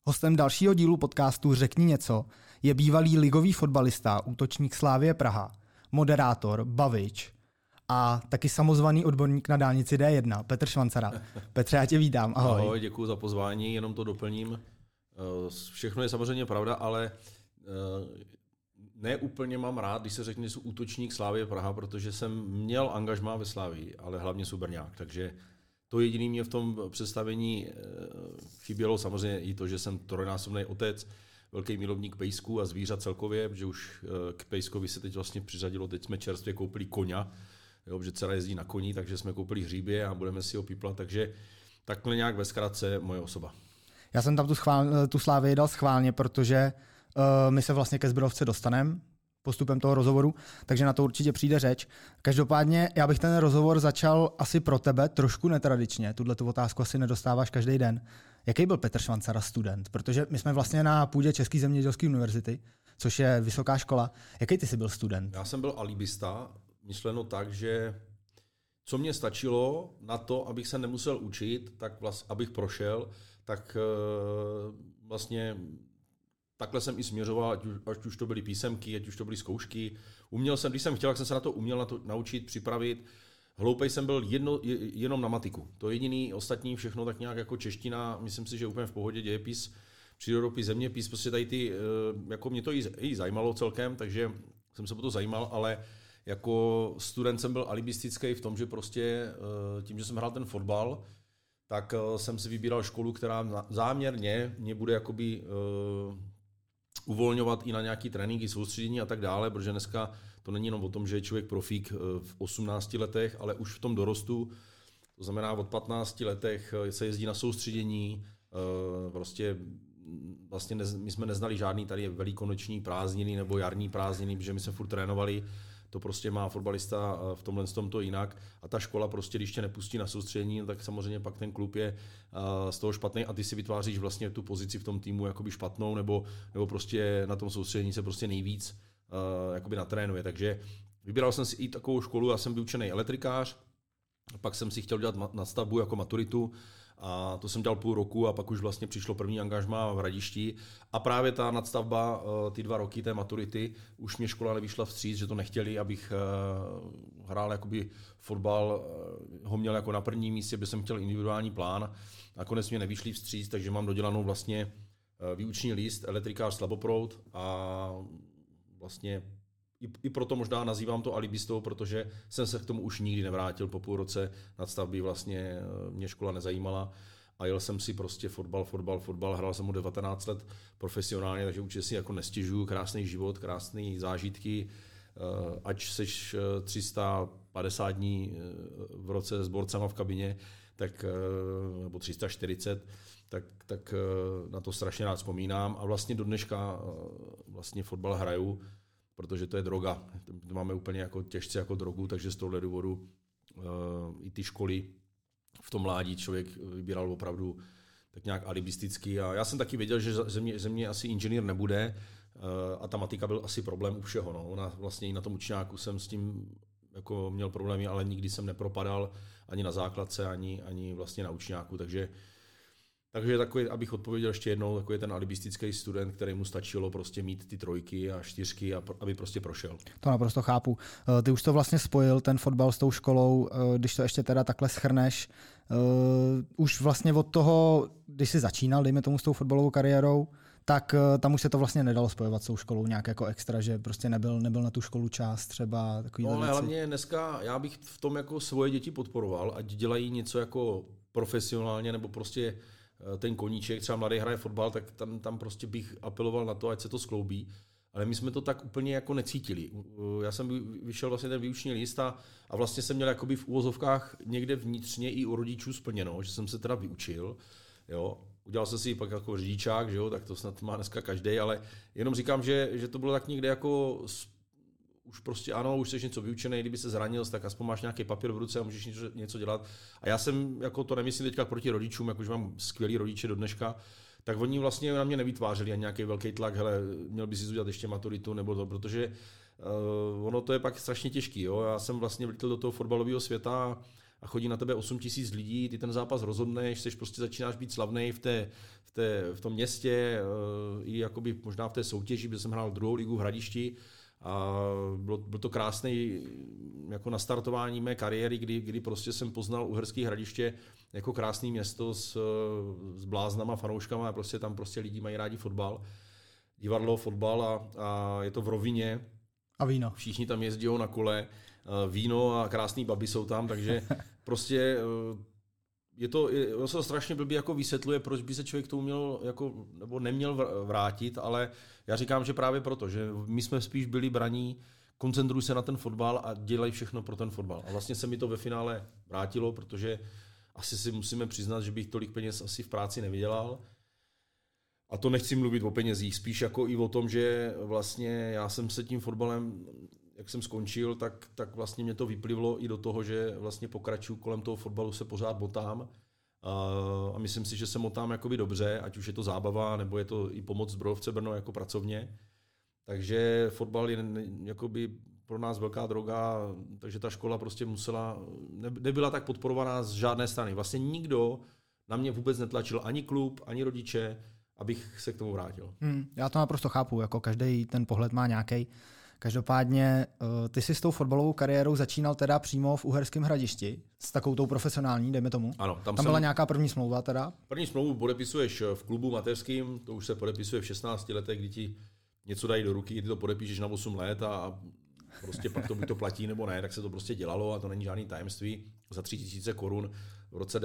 Hostem dalšího dílu podcastu Řekni něco je bývalý ligový fotbalista, útočník Slavie Praha, moderátor, bavič a taky samozvaný odborník na dálnici D1, Petr Švancara. Petře, já tě vítám, ahoj. Ahoj, děkuji za pozvání, jenom to doplním. Všechno je samozřejmě pravda, ale ne úplně mám rád, když se řekne, že jsem útočník Slavie Praha, protože jsem měl angažmá ve Slavii, ale hlavně Subrňák, takže to jediné mě v tom představení chybělo, samozřejmě i to, že jsem trojnásobný otec, velký milovník pejsků a zvířat celkově, protože už k pejskovi se teď vlastně přiřadilo, teď jsme čerstvě koupili koňa, jo, protože dcera jezdí na koni, takže jsme koupili hříbě a budeme si ho píplat, takže takhle nějak ve zkratce moje osoba. Já jsem tam tu Slavii dal schválně, protože my se vlastně ke Zbrojovce dostaneme postupem toho rozhovoru, takže na to určitě přijde řeč. Každopádně já bych ten rozhovor začal asi pro tebe trošku netradičně. Tuhletu otázku asi nedostáváš každý den. Jaký byl Petr Švancara student? Protože my jsme vlastně na půdě České zemědělské univerzity, což je vysoká škola. Jaký ty jsi byl student? Já jsem byl alibista, myšleno tak, že co mě stačilo na to, abych se nemusel učit, tak abych prošel, tak vlastně takhle jsem i směřoval, ať už to byly písemky, ať už to byly zkoušky. Uměl jsem, když jsem chtěl, tak jsem se na to uměl naučit, připravit. Hloupej jsem byl jenom na matiku. To jediný, ostatní všechno tak nějak jako čeština, myslím si, že úplně v pohodě, dějepis, přírodopis, zeměpis, prostě tady ty, jako mě to i zajímalo celkem, takže jsem se po to zajímal, ale jako student jsem byl alibistický v tom, že prostě tím, že jsem hrál ten fotbal, tak jsem si vybíral školu, která záměrně mě bude jakoby uvolňovat i na nějaký tréninky, soustředění a tak dále, protože dneska to není jenom o tom, že je člověk profík v 18 letech, ale už v tom dorostu, to znamená od 15 letech se jezdí na soustředění, prostě vlastně my jsme neznali žádný tady velikonoční prázdniny nebo jarní prázdniny, protože my jsme furt trénovali, to prostě má fotbalista v tomhle to jinak a ta škola prostě, když tě nepustí na soustředění, tak samozřejmě pak ten klub je z toho špatný a ty si vytváříš vlastně tu pozici v tom týmu jakoby špatnou nebo prostě na tom soustředění se prostě nejvíc jakoby natrénuje. Takže vybíral jsem si i takovou školu, já jsem vyučený elektrikář, pak jsem si chtěl dělat nadstavbu jako maturitu a to jsem dělal půl roku a pak už vlastně přišlo první angažmá v Hradišti a právě ta nadstavba, ty 2 roky té maturity, už mě škola nevyšla vstříc, že to nechtěli, abych hrál jakoby fotbal, ho měl jako na prvním místě, protože jsem chtěl individuální plán, nakonec mě nevyšli vstříc, takže mám dodělanou vlastně výuční list, elektrikář slaboproud a vlastně i proto možná nazývám to alibistou, protože jsem se k tomu už nikdy nevrátil po půl roce nadstavby, vlastně mě škola nezajímala a jel jsem si prostě fotbal, hrál jsem mu 19 let profesionálně, takže určitě si jako nestěžuju, krásný život, krásné zážitky, ať seš 350 dní v roce s borcama v kabině, tak, nebo 340, tak na to strašně rád vzpomínám a vlastně do dneška vlastně fotbal hraju, protože to je droga. To máme úplně jako těžce jako drogu, takže z tohohle důvodu i ty školy v tom mládí člověk vybíral opravdu tak nějak alibisticky. A já jsem taky věděl, že ze mě asi inženýr nebude a ta matika byl asi problém u všeho. No. Vlastně i na tom učňáku jsem s tím jako měl problémy, ale nikdy jsem nepropadal ani na základce, ani vlastně na učňáku, takže takový, abych odpověděl ještě jednou, takový ten alibistický student, který mu stačilo prostě mít ty 3 a 4, aby prostě prošel. To naprosto chápu. Ty už to vlastně spojil, ten fotbal s tou školou, když to ještě teda takhle shrneš. Už vlastně od toho, když jsi začínal, dejme tomu s tou fotbalovou kariérou, tak tam už se to vlastně nedalo spojovat s tou školou nějak jako extra, že prostě nebyl na tu školu čas třeba takový věci. Ale hlavně dneska já bych v tom jako svoje děti podporoval, ať dělají něco jako profesionálně nebo prostě ten koníček, třeba mladý hraje fotbal, tak tam prostě bych apeloval na to, ať se to skloubí. Ale my jsme to tak úplně jako necítili. Já jsem vyšel vlastně ten výuční list a vlastně jsem měl jakoby v úvozovkách někde vnitřně i u rodičů splněno, že jsem se teda vyučil. Jo. Udělal jsem si pak jako řidičák, že jo, tak to snad má dneska každý, ale jenom říkám, že to bylo tak někde jako už prostě ano, už jsi něco vyučený, kdyby se zranil, tak aspoň máš nějaký papír v ruce a můžeš něco dělat. A já jsem, jako to nemyslím teďka proti rodičům, jakože mám skvělý rodiče do dneška, tak oni vlastně na mě nevytvářeli ani nějaký velký tlak, hele, měl by si udělat ještě maturitu nebo to, protože ono to je pak strašně těžký. Jo? Já jsem vlastně vlítl do toho fotbalového světa a chodí na tebe 8 000 lidí, ty ten zápas rozhodneš, prostě začínáš být slavnej v tom městě, i jakoby možná v té soutěži, protože jsem hrál 2. ligu v Hradišti a byl to krásný jako nastartování mé kariéry, kdy prostě jsem poznal Uherské Hradiště jako krásné město s bláznama, fanouškama a prostě tam prostě lidi mají rádi fotbal, divadlo, fotbal a je to v rovině. A víno. Všichni tam jezdí na kole, víno a krásný baby jsou tam, takže prostě ono se to strašně blbě jako vysvětluje, proč by se člověk tomu měl jako, nebo neměl vrátit, ale já říkám, že právě proto, že my jsme spíš byli braní, koncentruj se na ten fotbal a dělej všechno pro ten fotbal. A vlastně se mi to ve finále vrátilo, protože asi si musíme přiznat, že bych tolik peněz asi v práci nevydělal. A to nechci mluvit o penězích, spíš jako i o tom, že vlastně já jsem se tím fotbalem, jak jsem skončil, tak vlastně mě to vyplivlo i do toho, že vlastně pokračuju kolem toho fotbalu, se pořád motám a myslím si, že se motám jakoby dobře, ať už je to zábava, nebo je to i pomoc Zbrojovce Brno jako pracovně. Takže fotbal je jakoby pro nás velká droga, takže ta škola prostě nebyla tak podporovaná z žádné strany. Vlastně nikdo na mě vůbec netlačil, ani klub, ani rodiče, abych se k tomu vrátil. Já to naprosto chápu, jako každý ten pohled má nějaký. Každopádně ty jsi s tou fotbalovou kariérou začínal teda přímo v Uherském Hradišti, s takovou tou profesionální, dejme tomu. Ano, tam byla nějaká první smlouva teda? První smlouvu podepisuješ v klubu mateřským, to už se podepisuje v 16 letech, kdy ti něco dají do ruky, kdy to podepíšeš na 8 let a prostě pak to buď to platí nebo ne, tak se to prostě dělalo a to není žádný tajemství. Za 3 000 korun v roce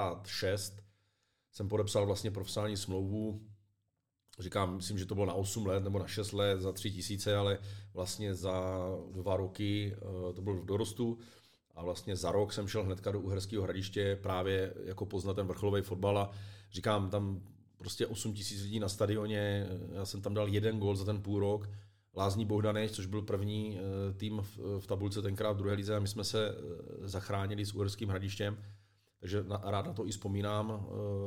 96 jsem podepsal vlastně profesionální smlouvu. Říkám, myslím, že to bylo na 8 let nebo na 6 let za 3 000, ale vlastně za 2 roky to bylo v dorostu a vlastně za rok jsem šel hnedka do Uherského Hradiště právě jako poznat ten vrcholový fotbal a říkám, tam prostě 8 000 lidí na stadioně, já jsem tam dal 1 gól za ten půl rok, Lázní Bohdanec, což byl první tým v tabulce tenkrát v 2. lize a my jsme se zachránili s Uherským Hradištěm, takže rád na to i vzpomínám,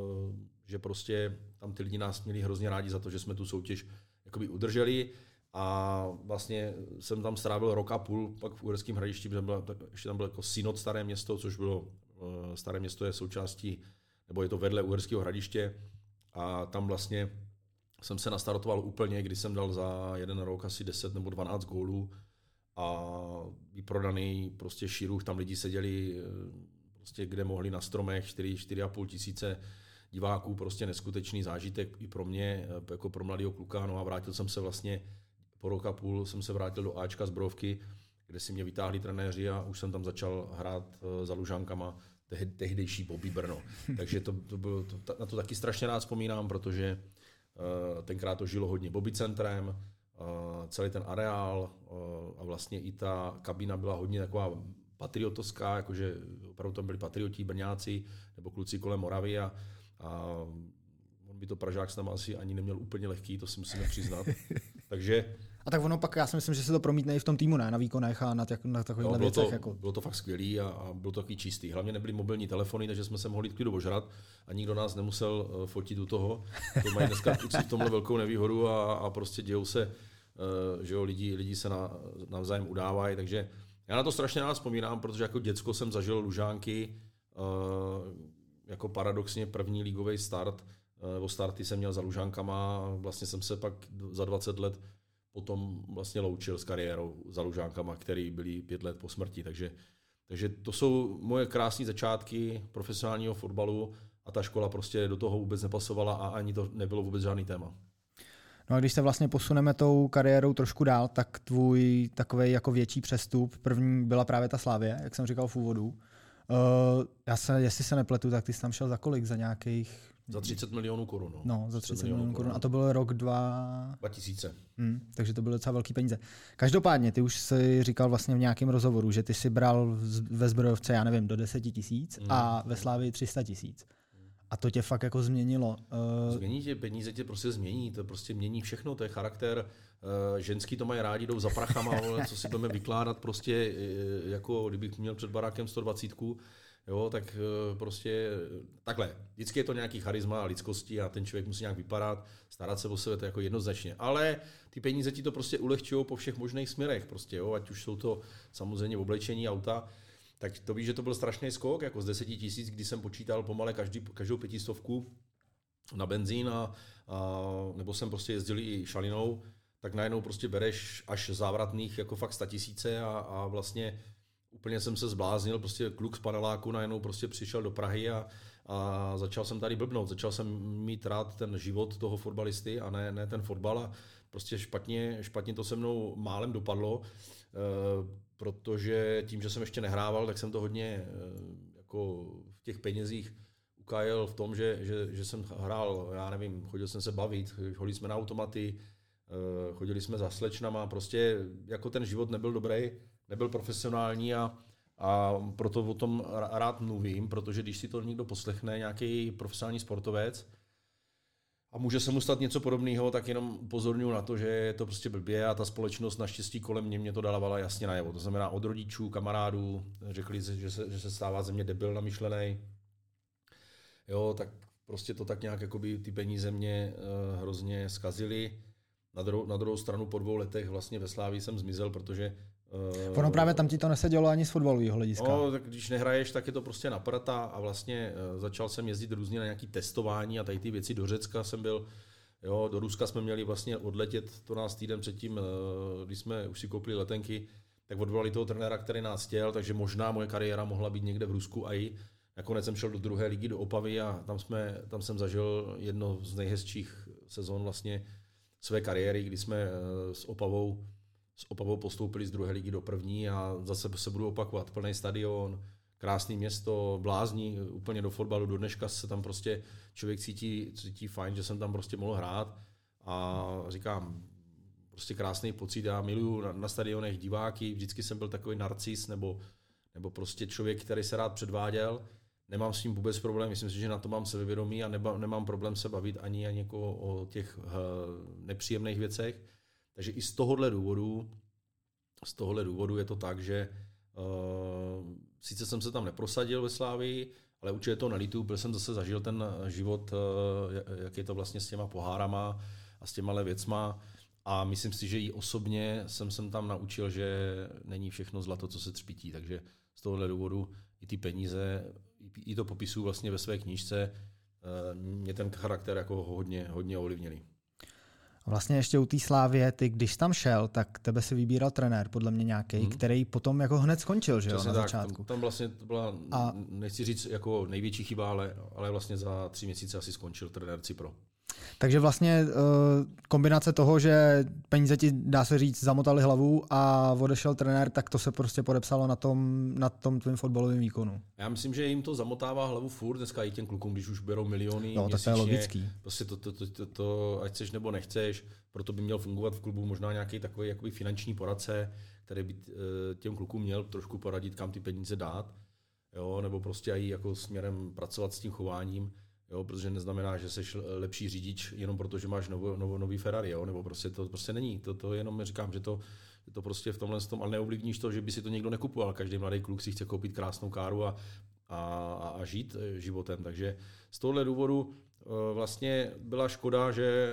že prostě tam ty lidi nás měli hrozně rádi za to, že jsme tu soutěž jakoby udrželi a vlastně jsem tam strávil rok a půl, pak v Uherském Hradišti, ještě tam bylo jako synod Staré Město, což bylo, Staré Město je součástí, nebo je to vedle Uherského Hradiště a tam vlastně jsem se nastartoval úplně, kdy jsem dal za 1 rok asi 10 nebo 12 gólů a vyprodaný prostě širuch, tam lidi seděli prostě kde mohli na stromech, 4,5 tisíce diváků, prostě neskutečný zážitek i pro mě, jako pro mladého kluka, no a vrátil jsem se vlastně po rok a půl jsem se vrátil do Ačka Zbrojovky, kde si mě vytáhli trenéři a už jsem tam začal hrát za Lužánkama tehdejší Bobby Brno. Takže na to taky strašně rád vzpomínám, protože tenkrát to žilo hodně Bobby centrem, celý ten areál a vlastně i ta kabina byla hodně taková patriotovská, jakože opravdu tam byli patrioti, Brňáci nebo kluci kolem Moravy a on by to Pražák s náma asi ani neměl úplně lehký, to si musíme přiznat. Takže a tak ono pak, já si myslím, že se to promítne i v tom týmu, ne? Na výkonech a na takovýchhle věcech. Bylo to fakt skvělý a bylo to takový čistý. Hlavně nebyly mobilní telefony, takže jsme se mohli klidu ožrat a nikdo nás nemusel fotit u toho. To mají dneska kluci v tomhle velkou nevýhodu a prostě dějou se, že jo, lidi se navzájem udávají, takže já na to strašně rád vzpomínám, protože jako děcko jsem zažil Lužánky, jako paradoxně první ligový start, nebo starty jsem měl za Lužánkama, vlastně jsem se pak za 20 let potom vlastně loučil s kariérou za Lužánkama, který byli 5 let po smrti, takže to jsou moje krásné začátky profesionálního fotbalu a ta škola prostě do toho vůbec nepasovala a ani to nebylo vůbec žádný téma. No a když se vlastně posuneme tou kariérou trošku dál, tak tvůj takovej jako větší přestup, první byla právě ta Slavie, jak jsem říkal v úvodu. Jestli se nepletu, tak ty jsi tam šel za kolik? Za nějakých... Za 30 milionů korun. No, za 30 milionů korun. A to byl rok 2000. Takže to byly docela velký peníze. Každopádně, ty už jsi říkal vlastně v nějakém rozhovoru, že ty jsi bral ve Zbrojovce, já nevím, do 10 000 a ve Slavii 300 000. A to tě fakt jako změnilo. Změní tě, peníze tě prostě změní, to prostě mění všechno, to je charakter. Ženský to mají rádi, jdou za prachama, co si budeme vykládat prostě, jako kdybych měl před barákem 120, jo, tak prostě takhle. Vždycky je to nějaký charisma a lidskosti a ten člověk musí nějak vypadat, starat se o sebe, to jako jednoznačně. Ale ty peníze ti to prostě ulehčují po všech možných směrech, prostě, jo, ať už jsou to samozřejmě oblečení, auta. Tak to víš, že to byl strašný skok, jako z 10 000, kdy jsem počítal pomale každou 500 na benzín a nebo jsem prostě jezdil i šalinou, tak najednou prostě bereš až závratných jako fakt 100 000 a vlastně úplně jsem se zbláznil, prostě kluk z paneláku najednou prostě přišel do Prahy a začal jsem tady blbnout, začal jsem mít rád ten život toho fotbalisty a ne ten fotbal a prostě špatně to se mnou málem dopadlo, protože tím, že jsem ještě nehrával, tak jsem to hodně jako v těch penězích ukájel v tom, že jsem hrál, já nevím, chodil jsem se bavit, chodili jsme na automaty, chodili jsme za slečnama, prostě jako ten život nebyl dobrý, nebyl profesionální a proto o tom rád mluvím, protože když si to někdo poslechne, nějaký profesionální sportovec a může se mu stát něco podobného, tak jenom upozorňuji na to, že je to prostě blbě a ta společnost naštěstí kolem mě to dávala jasně najevo. To znamená od rodičů, kamarádů, řekli, že se stává ze mě debil namyšlený. Jo, tak prostě to tak nějak jakoby ty peníze mě hrozně zkazily. Na druhou stranu po 2 letech vlastně ve Slávii jsem zmizel, protože ono právě tam ti to nesedělo ani z fotbalového hlediska. No, tak když nehraješ, tak je to prostě naprata a vlastně začal jsem jezdit různě na nějaké testování a tady ty věci. Do Řecka jsem byl, jo, do Ruska jsme měli vlastně odletět, to nás týden předtím, když jsme už si koupili letenky, tak odvolali toho trenéra, který nás chtěl, takže možná moje kariéra mohla být někde v Rusku a i nakonec jsem šel do 2. ligy do Opavy a tam jsem zažil jedno z nejhezčích sezon vlastně své kariéry, kdy jsme s Opavou postoupili z 2. ligy do 1. a zase se budu opakovat. Plný stadion, krásné město, blázní úplně do fotbalu. Do dneška se tam prostě člověk cítí fajn, že jsem tam prostě mohl hrát a říkám, prostě krásný pocit. Já miluju na stadionech diváky, vždycky jsem byl takový narcis nebo prostě člověk, který se rád předváděl. Nemám s tím vůbec problém, myslím si, že na to mám sebevědomí a nemám problém se bavit ani jako o těch nepříjemných věcech. Takže i z tohohle důvodu je to tak, že sice jsem se tam neprosadil ve Slávii, ale určitě to nelituju, protože jsem zase zažil ten život, jak je to vlastně s těma pohárama a s těma věcma. A myslím si, že i osobně jsem tam naučil, že není všechno zlato, co se třpytí. Takže z tohohle důvodu i ty peníze, i to popisuju vlastně ve své knížce, mě ten charakter jako hodně ovlivnili. A vlastně ještě u té Slávie, ty když tam šel, tak tebe si vybíral trenér, podle mě nějaký, který potom jako hned skončil, že jo, na začátku. Tam vlastně to byla, nechci říct jako největší chyba, ale vlastně za 3 měsíce asi skončil trenér Cipro. Takže vlastně kombinace toho, že peníze ti, dá se říct, zamotali hlavu a odešel trenér, tak to se prostě podepsalo na tom tvým fotbalovém výkonu. Já myslím, že jim to zamotává hlavu furt, dneska i těm klukům, když už berou miliony měsíčně. Tak to je logický. Prostě to, ať chceš nebo nechceš, proto by měl fungovat v klubu možná nějaký takový jakoby finanční poradce, který by těm klukům měl trošku poradit, kam ty peníze dát, jo, nebo prostě i jako směrem pracovat s tím chováním. Jo, protože neznamená, že jsi lepší řidič jenom proto, že máš nový Ferrari, jo, nebo prostě to prostě není. To jenom říkám, že to prostě v tomhle tom, ale neovlivníš to, že by si to někdo nekupoval. Každý mladý kluk si chce koupit krásnou káru a žít životem. Takže z tohohle důvodu vlastně byla škoda, že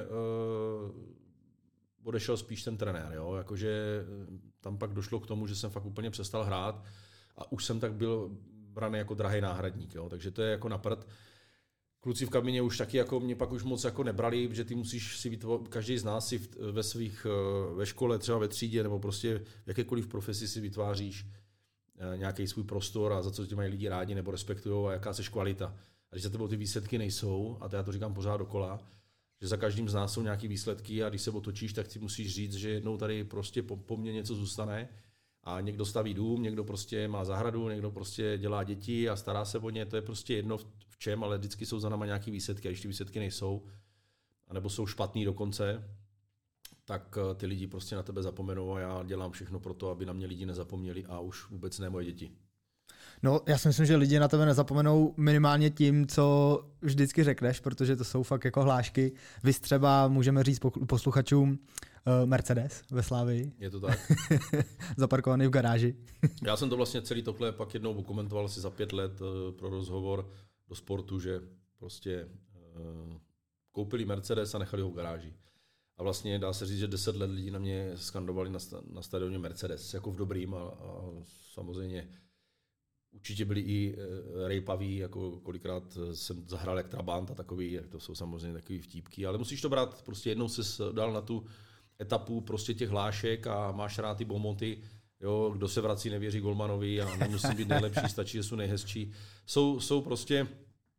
odešel spíš ten trenér, jo, jakože tam pak došlo k tomu, že jsem fakt úplně přestal hrát a už jsem tak byl braný jako drahý náhradník, jo, takže to je jako na prd. Kluci v kabině už taky jako mě pak už moc jako nebrali, že ty musíš si každý z nás si ve škole, třeba ve třídě nebo prostě v jakékoliv profesi si vytváříš nějaký svůj prostor a za co tě mají lidi rádi nebo respektujou a jaká seš kvalita. A když za tebou ty výsledky nejsou, a to já to říkám pořád dokola, že za každým z nás jsou nějaké výsledky a když se otočíš, tak si musíš říct, že jednou tady prostě po mně něco zůstane a někdo staví dům, někdo prostě má zahradu, někdo prostě dělá děti a stará se o ně, to je prostě jedno v čem, ale vždycky jsou za náma nějaké výsledky a když ty výsledky nejsou, anebo jsou špatný dokonce, tak ty lidi prostě na tebe zapomenou a já dělám všechno pro to, aby na mě lidi nezapomněli a už vůbec ne moje děti. No, já si myslím, že lidi na tebe nezapomenou minimálně tím, co vždycky řekneš, protože to jsou fakt jako hlášky. Vy třeba můžeme říct posluchačům Mercedes ve Slávii. Je to tak. Zaparkovaný v garáži. Já jsem to vlastně celý tohle pak jednou komentoval si za 5 let pro rozhovor do Sportu, že prostě koupili Mercedes a nechali ho v garáži. A vlastně dá se říct, že 10 let lidí na mě skandovali na stadioně Mercedes, jako v dobrým a samozřejmě určitě byli i rejpaví, jako kolikrát jsem zahrál jak Trabant a takový, jak to jsou samozřejmě takový vtípky, ale musíš to brát, prostě jednou jsi dal na tu etapu prostě těch hlášek a máš rád ty bomoty, jo, kdo se vrací, nevěří golmanovi a nemusí být nejlepší, stačí, že jsou nejhezčí. Jsou prostě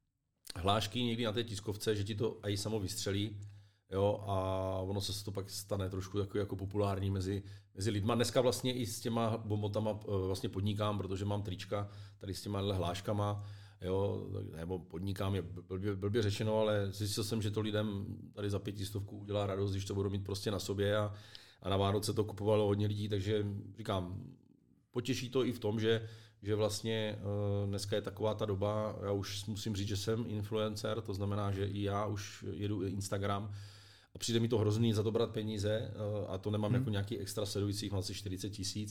hlášky někdy na té tiskovce, že ti to i samo vystřelí, jo, a ono se to pak stane trošku jako populární mezi lidma. Dneska vlastně i s těma bomotama vlastně podnikám, protože mám trička tady s těma hláškama, jo, nebo podnikám je blbě řečeno, ale zjistil jsem, že to lidem tady za 500 udělá radost, když to budou mít prostě na sobě a na Vánoce to kupovalo hodně lidí, takže říkám, potěší to i v tom, že vlastně dneska je taková ta doba, já už musím říct, že jsem influencer, to znamená, že i já už jedu Instagram a přijde mi to hrozný za to brát peníze a to nemám jako nějaký extra sledujících, mám asi 40 000.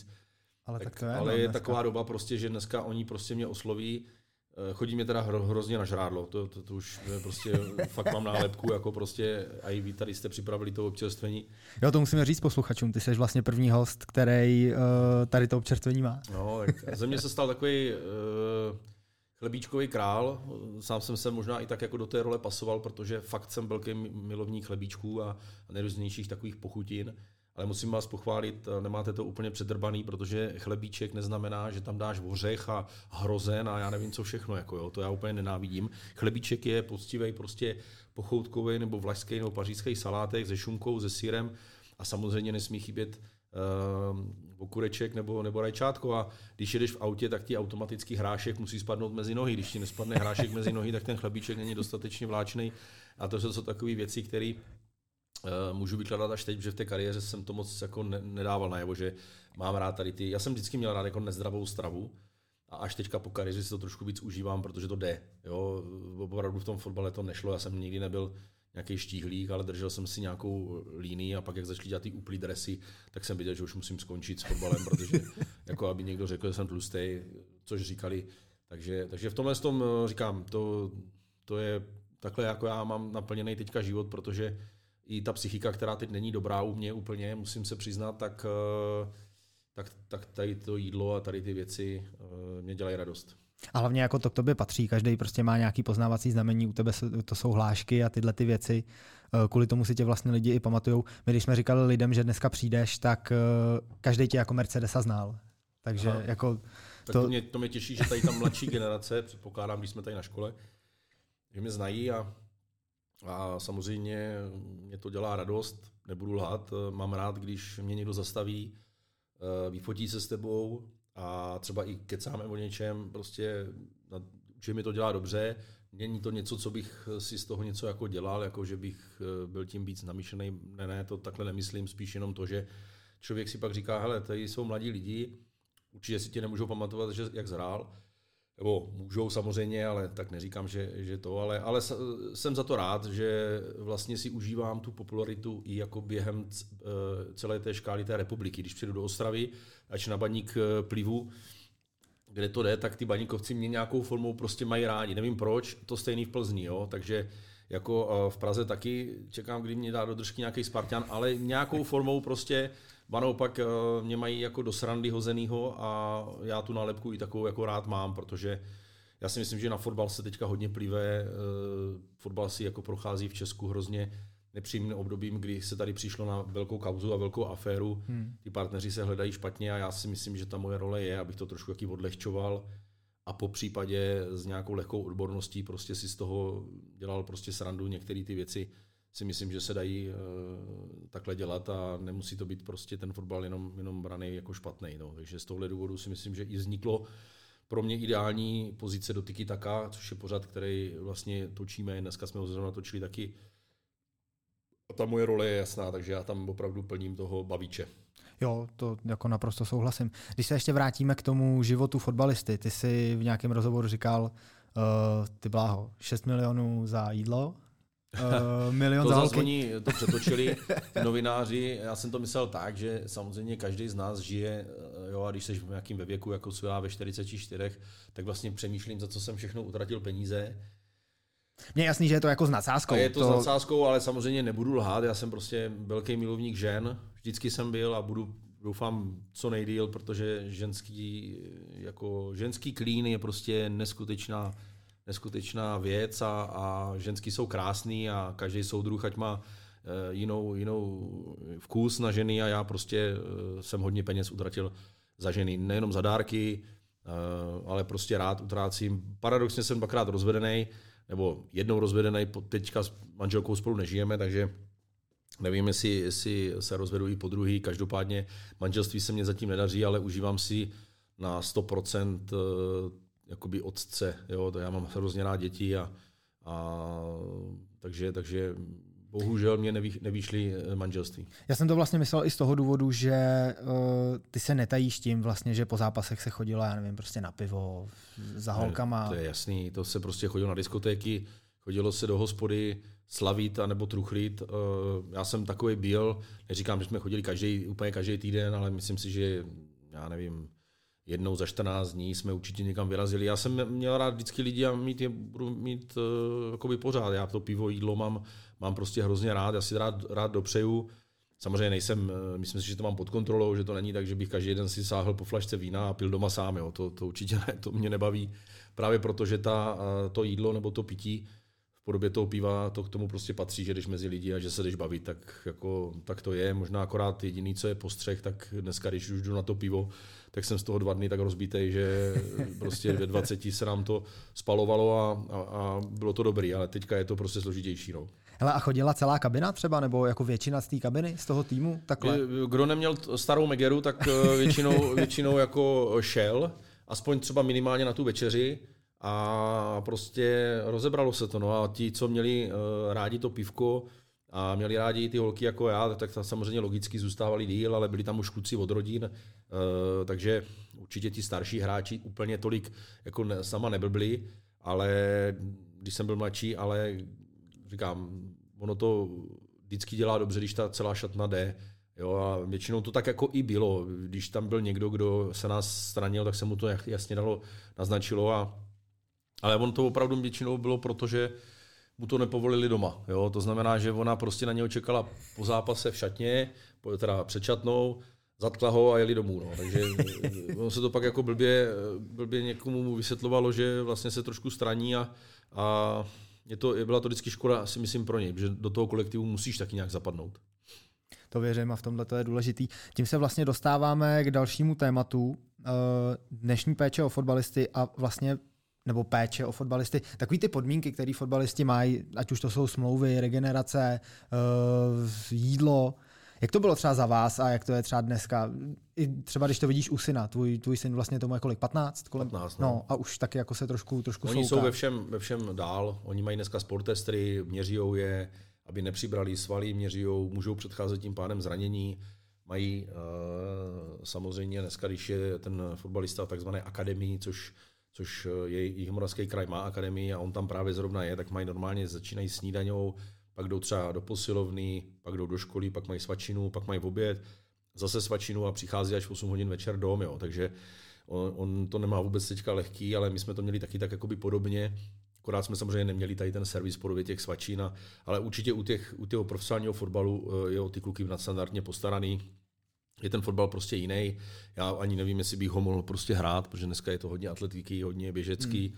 Ale je taková doba prostě, že dneska oni prostě mě osloví, chodí mě teda hrozně na žrádlo, to už prostě fakt mám nálepku, jako prostě a i vy tady jste připravili to občerstvení. Jo, to musíme říct posluchačům, ty jsi vlastně první host, který tady to občerstvení má. No, tak ze mě se stal takový chlebíčkový král, sám jsem se možná i tak jako do té role pasoval, protože fakt jsem velký milovník chlebíčků a nejrůznějších takových pochutin. Ale musím vás pochválit, nemáte to úplně předrbaný, protože chlebíček neznamená, že tam dáš ořech a hrozen a já nevím co všechno, jako jo, to já úplně nenávidím. Chlebíček je poctivý prostě pochoutkový nebo vlašský nebo pařížský salátek se šunkou, se syrem a samozřejmě nesmí chybět okureček nebo rajčátko a když jedeš v autě, tak ti automatický hrášek musí spadnout mezi nohy. Když ti nespadne hrášek mezi nohy, tak ten chlebíček není dostatečně vláčnej a to jsou takové věci, které můžu vykládat až teď, že v té kariéře jsem to moc jako nedával najevo, že mám rád tady ty. Já jsem vždycky měl rád jako nezdravou stravu a až teďka po kariéře si to trošku víc užívám, protože to jde. Jo? Opravdu v tom fotbale to nešlo, já jsem nikdy nebyl nějaký štíhlík, ale držel jsem si nějakou línii a pak jak začali dělat ty uplý dresy, tak jsem viděl, že už musím skončit s fotbalem, protože jako aby někdo řekl, že jsem tlustý, což říkali. Takže v tomhle tom říkám, to je takhle jako já mám naplněný teďka život, protože i ta psychika, která teď není dobrá u mě úplně, musím se přiznat, tak tady to jídlo a tady ty věci mě dělají radost. A hlavně jako to k tobě patří, každý prostě má nějaký poznávací znamení, u tebe to jsou hlášky a tyhle ty věci, kvůli tomu si tě vlastně lidi i pamatujou. My když jsme říkali lidem, že dneska přijdeš, tak každý tě jako Mercedesa znal. Takže aha, jako tak to mě těší, že tady ta mladší generace, předpokládám, když jsme tady na škole, že mě znají a samozřejmě mě to dělá radost, nebudu lhát, mám rád, když mě někdo zastaví, vyfotí se s tebou a třeba i kecáme o něčem, prostě že mi to dělá dobře, není to něco, co bych si z toho něco jako dělal, jako že bych byl tím víc namíšený, ne, to takhle nemyslím, spíš jenom to, že člověk si pak říká, hele, tady jsou mladí lidi, určitě si tě nemůžou pamatovat, že jak zhrál, nebo můžou samozřejmě, ale tak neříkám, že to, ale jsem za to rád, že vlastně si užívám tu popularitu i jako během celé té škály té republiky. Když přijdu do Ostravy, ač na Baník plivu, kde to jde, tak ty baníkovci mě nějakou formou prostě mají rádi. Nevím proč, to stejný v Plzni, jo, takže jako v Praze taky čekám, kdy mě dá do držky nějaký Spartan, ale nějakou formou prostě ba naopak mě mají jako do srandy hozenýho a já tu nálepku i takovou jako rád mám, protože já si myslím, že na fotbal se teďka hodně plive, fotbal si jako prochází v Česku hrozně nepříjemným obdobím, kdy se tady přišlo na velkou kauzu a velkou aféru, ty partneři se hledají špatně a já si myslím, že ta moje role je, abych to trošku jaký odlehčoval a po případě s nějakou lehkou odborností prostě si z toho dělal prostě srandu, některé ty věci si myslím, že se dají takhle dělat a nemusí to být prostě ten fotbal jenom braný jako špatný. No. Takže z tohohle důvodu si myslím, že i vzniklo pro mě ideální pozice do Tiki Taka, což je pořad, který vlastně točíme. Dneska jsme ho zrovna točili taky. A ta moje role je jasná, takže já tam opravdu plním toho bavíče. Jo, to jako naprosto souhlasím. Když se ještě vrátíme k tomu životu fotbalisty, ty jsi v nějakém rozhovoru říkal, ty bláho, 6 milionů za jídlo, milion to za zase oni to přetočili, ty novináři, já jsem to myslel tak, že samozřejmě každý z nás žije, jo, a když jsi v nějakým ve věku, jako jsou já ve 44, tak vlastně přemýšlím, za co jsem všechno utratil peníze. Mně je jasný, že je to jako s nadsázkou. A je to s nadsázkou, ale samozřejmě nebudu lhát, já jsem prostě velký milovník žen, vždycky jsem byl a budu doufám co nejdýl, protože ženský clean je prostě neskutečná věc a ženský jsou krásný a každý soudruh, ať má jinou vkus na ženy a já prostě jsem hodně peněz utratil za ženy. Nejenom za dárky, ale prostě rád utrácím. Paradoxně jsem 2krát rozvedený, nebo jednou rozvedený, teďka s manželkou spolu nežijeme, takže nevím, jestli se rozvedu i po druhý. Každopádně manželství se mně zatím nedaří, ale užívám si na 100% jakoby otce. Jo? Já mám hrozně rád děti takže bohužel mě nevýšly manželství. Já jsem to vlastně myslel i z toho důvodu, že ty se netajíš tím vlastně, že po zápasech se chodilo, já nevím, prostě na pivo za holkama. To je jasný, to se prostě chodilo na diskotéky, chodilo se do hospody, slavit anebo truchlit. Já jsem takový byl, neříkám, že jsme chodili úplně každý týden, ale myslím si, že já nevím, jednou za 14 dní jsme určitě někam vyrazili. Já jsem měl rád vždycky lidi a budu mít jakoby pořád. Já to pivo, jídlo mám prostě hrozně rád, já si rád dopřeju. Samozřejmě myslím si, že to mám pod kontrolou, že to není tak, že bych každý den si sáhl po flašce vína a pil doma sám. Jo. To určitě ne, to mě nebaví. Právě protože to jídlo nebo to pití v podobě toho piva, to k tomu prostě patří, že jdeš mezi lidi a že se jdeš bavit, tak to je. Možná akorát jediný, co je postřeh, tak dneska, když už jdu na to pivo, tak jsem z toho 2 dny tak rozbitej, že prostě ve 20 se nám to spalovalo a bylo to dobrý, ale teďka je to prostě složitější. No. Hele, a chodila celá kabina třeba, nebo jako většina z té kabiny, z toho týmu? Takhle? Kdo neměl starou Megeru, tak většinou jako šel, aspoň třeba minimálně na tu večeři a prostě rozebralo se to. No a ti, co měli rádi to pivko a měli rádi ty holky jako já, tak samozřejmě logicky zůstávali díl, ale byli tam už kluci od rodin, takže určitě ti starší hráči úplně tolik jako sama neblbli, ale když jsem byl mladší, ale říkám, ono to vždycky dělá dobře, když ta celá šatna jde. Jo, a většinou to tak jako i bylo. Když tam byl někdo, kdo se nás stranil, tak se mu to jasně naznačilo. Ale on to opravdu většinou bylo, protože mu to nepovolili doma. Jo? To znamená, že ona prostě na něho čekala po zápase v šatně, teda před šatnou, zatkla ho a jeli domů. No. Takže on se to pak jako blbě někomu mu vysvětlovalo, že vlastně se trošku straní a byla to vždycky škoda, si myslím, pro něj, že do toho kolektivu musíš taky nějak zapadnout. To věřím a v tomhle to je důležitý. Tím se vlastně dostáváme k dalšímu tématu. Dnešní péče o fotbalisty a vlastně nebo péče o fotbalisty. Takový ty podmínky, které fotbalisti mají, ať už to jsou smlouvy, regenerace, jídlo. Jak to bylo třeba za vás a jak to je třeba dneska? I třeba když to vidíš u syna, tvůj syn vlastně tomu je kolik? 15? 15, no. A už taky jako se trošku Oni jsou ve všem dál. Oni mají dneska sportestry, měřijou je, aby nepřibrali svaly, měřijou, můžou předcházet tím pádem zranění. Mají samozřejmě dneska, když je ten fotbalista v takzvané akademii, což je Jihomoravský kraj má akademii a on tam právě zrovna je, tak mají normálně, začínají snídaňou, pak jdou třeba do posilovny, pak jdou do školy, pak mají svačinu, pak mají oběd, zase svačinu a přichází až v 8 hodin večer dom. Jo. Takže on to nemá vůbec teďka lehký, ale my jsme to měli taky tak jakoby podobně. Akorát jsme samozřejmě neměli tady ten servis podobě těch svačin, ale určitě u toho profesionálního fotbalu je o ty kluky nadstandardně postaraný. Je ten fotbal prostě jiný. Já ani nevím, jestli bych ho mohl prostě hrát, protože dneska je to hodně atletický, hodně běžecký.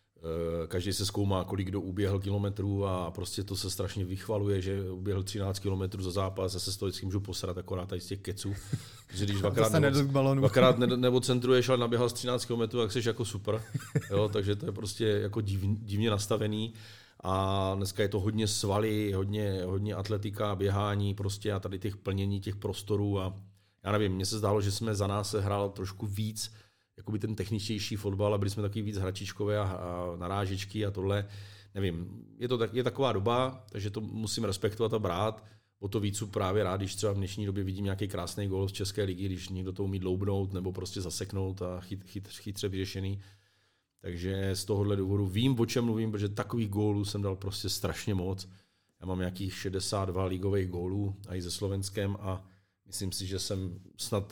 Každý se zkoumá, kolik kdo uběhl kilometrů a prostě to se strašně vychvaluje, že uběhl 13 kilometrů za zápas a se z toho vždycky můžu posrat akorát tady z těch keců. Protože když dvakrát neodcentruješ, ale naběhal z 13 kilometrů, tak jsi jako super. Jo, takže to je prostě jako divně nastavený. A dneska je to hodně svaly, hodně atletika, běhání prostě a tady těch plnění těch prostorů a já nevím, mně se zdálo, že jsme za nás se hrál trošku víc jakoby ten techničtější fotbal a byli jsme takový víc hračičkové a narážečky a tohle. Nevím, je taková doba, takže to musím respektovat a brát. O to víc právě rád, když třeba v dnešní době vidím nějaký krásný gól z České ligy, když někdo to umí dloubnout nebo prostě zaseknout a chytře vyřešený. Takže z tohohle důvodu vím, o čem mluvím, protože takových gólů jsem dal prostě strašně moc. Já mám nějakých 62 ligových gólů a i se Slovenskem a myslím si, že jsem snad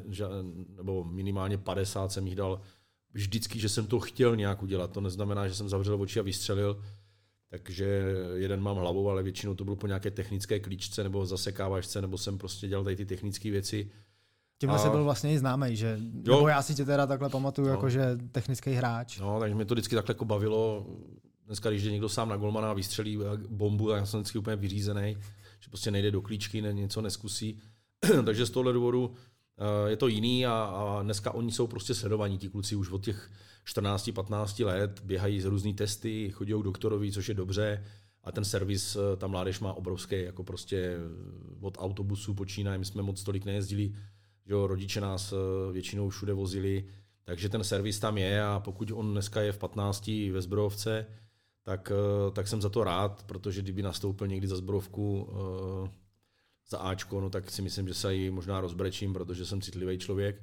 nebo minimálně 50 jsem jich dal vždycky, že jsem to chtěl nějak udělat. To neznamená, že jsem zavřel oči a vystřelil, takže jeden mám hlavou, ale většinou to bylo po nějaké technické klíčce nebo zasekávačce, nebo jsem prostě dělal tady ty technické věci. Tímhle se byl vlastně i známej, že nebo já si tě teda takhle pamatuju, jakože technický hráč. No, takže mě to vždycky takhle jako bavilo. Dneska, když jde někdo sám na golmana a vystřelí bombu, tak já jsem vždycky úplně vyřízený, že prostě nejde do klíčky, něco neskusí. Takže z tohohle důvodu je to jiný a dneska oni jsou prostě sledovaní, ti kluci už od těch 14-15 let, běhají z různý testy, chodí k doktorovi, což je dobře. A ten servis, ta mládež má obrovský, jako prostě od autobusu počínaje, my jsme moc tolik nejezdili, že jo, rodiče nás většinou všude vozili, takže ten servis tam je a pokud on dneska je v 15 ve Zbrojovce, tak jsem za to rád, protože kdyby nastoupil někdy za Zbrojovku za Ačko, no tak si myslím, že se jí možná rozbrečím, protože jsem citlivý člověk.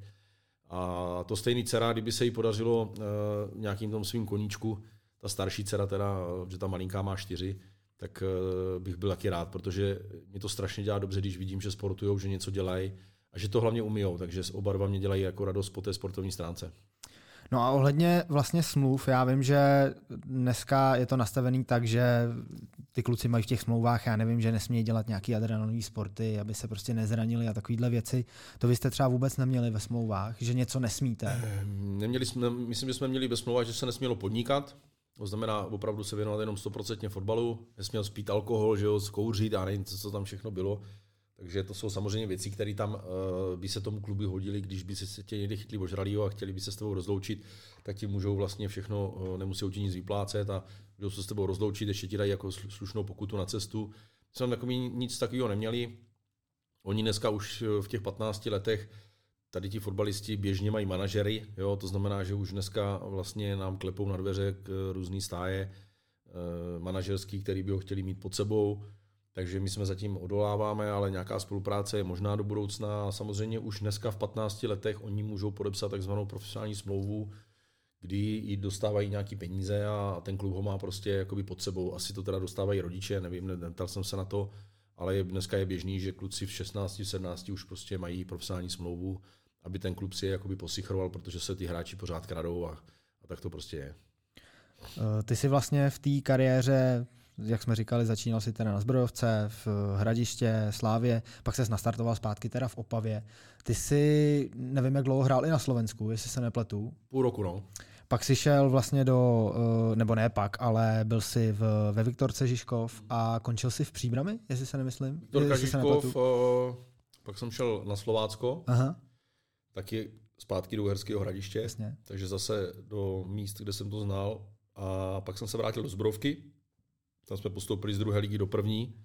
A to stejný dcera, kdyby se jí podařilo nějakým tom svým koníčku, ta starší dcera teda, že ta malinká má 4, tak bych byl taky rád, protože mě to strašně dělá dobře, když vidím, že sportujou, že něco dělají a že to hlavně umijou, takže oba dva mě dělají jako radost po té sportovní stránce. No a ohledně vlastně smluv, já vím, že dneska je to nastavený tak, že ty kluci mají v těch smlouvách, já nevím, že nesmějí dělat nějaký adrenalinové sporty, aby se prostě nezranili a takovýhle věci. To vy jste třeba vůbec neměli ve smlouvách, že něco nesmíte? Neměli jsme, myslím, že jsme měli ve smlouvách, že se nesmělo podnikat. To znamená opravdu se věnovat jenom 100% fotbalu, nesměl spít alkohol, že jo, zkouřit a nevím, co tam všechno bylo. Takže to jsou samozřejmě věci, které tam by se tomu klubu hodily, když by se tě někdy chytli ožralýho a chtěli by se s tebou rozloučit, tak ti můžou vlastně všechno, nemusí ti nic vyplácet a můžou se s tebou rozloučit, ještě ti dají jako slušnou pokutu na cestu. Jsme takový nic takového neměli. Oni dneska už v těch 15 letech, tady ti fotbalisti běžně mají manažery, jo, to znamená, že už dneska vlastně nám klepou na dveře k různý stáje manažerský, který by ho chtěli mít pod sebou. Takže my jsme zatím odoláváme, ale nějaká spolupráce je možná do budoucna. A samozřejmě už dneska v 15 letech oni můžou podepsat takzvanou profesionální smlouvu, kdy jí dostávají nějaký peníze a ten klub ho má prostě jakoby pod sebou. Asi to teda dostávají rodiče, nevím, neptal jsem se na to, ale dneska je běžný, že kluci v 16, 17 už prostě mají profesionální smlouvu, aby ten klub si je jakoby posichroval, protože se ty hráči pořád kradou a tak to prostě je. Ty jsi vlastně v té kariéře, jak jsme říkali, začínal si teda na Zbrojovce, v Hradiště, Slávě, pak ses nastartoval zpátky teda v Opavě. Ty jsi, nevím, jak dlouho hrál i na Slovensku, jestli se nepletu. Půl roku, no. Pak jsi šel vlastně nebo ne pak, ale byl jsi ve Viktorce Žižkov a končil jsi v Příbrami, jestli se nemyslím. Viktorka Žižkov, pak jsem šel na Slovácko, taky zpátky do Uherského Hradiště, jasně. Takže zase do míst, kde jsem to znal. A pak jsem se vrátil do Zbrojovky, tam jsme postoupili z druhé ligy do první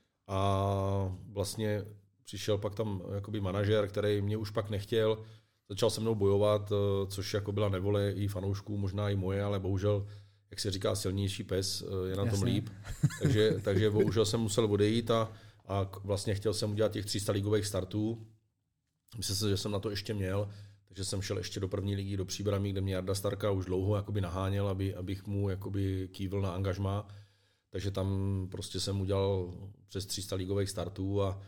a vlastně přišel pak tam jakoby manažer, který mě už pak nechtěl, začal se mnou bojovat, což jako byla nevole i fanoušků, možná i moje, ale bohužel, jak se říká, silnější pes je na tom líp. Takže bohužel jsem musel odejít a vlastně chtěl jsem udělat těch 300 ligových startů. Myslím si, že jsem na to ještě měl, takže jsem šel ještě do první ligy, do Příbrami, kde mě Jarda Starka už dlouho jakoby naháněl, abych mu jakoby kývl na angažmá. Takže tam prostě jsem udělal přes 300 ligových startů a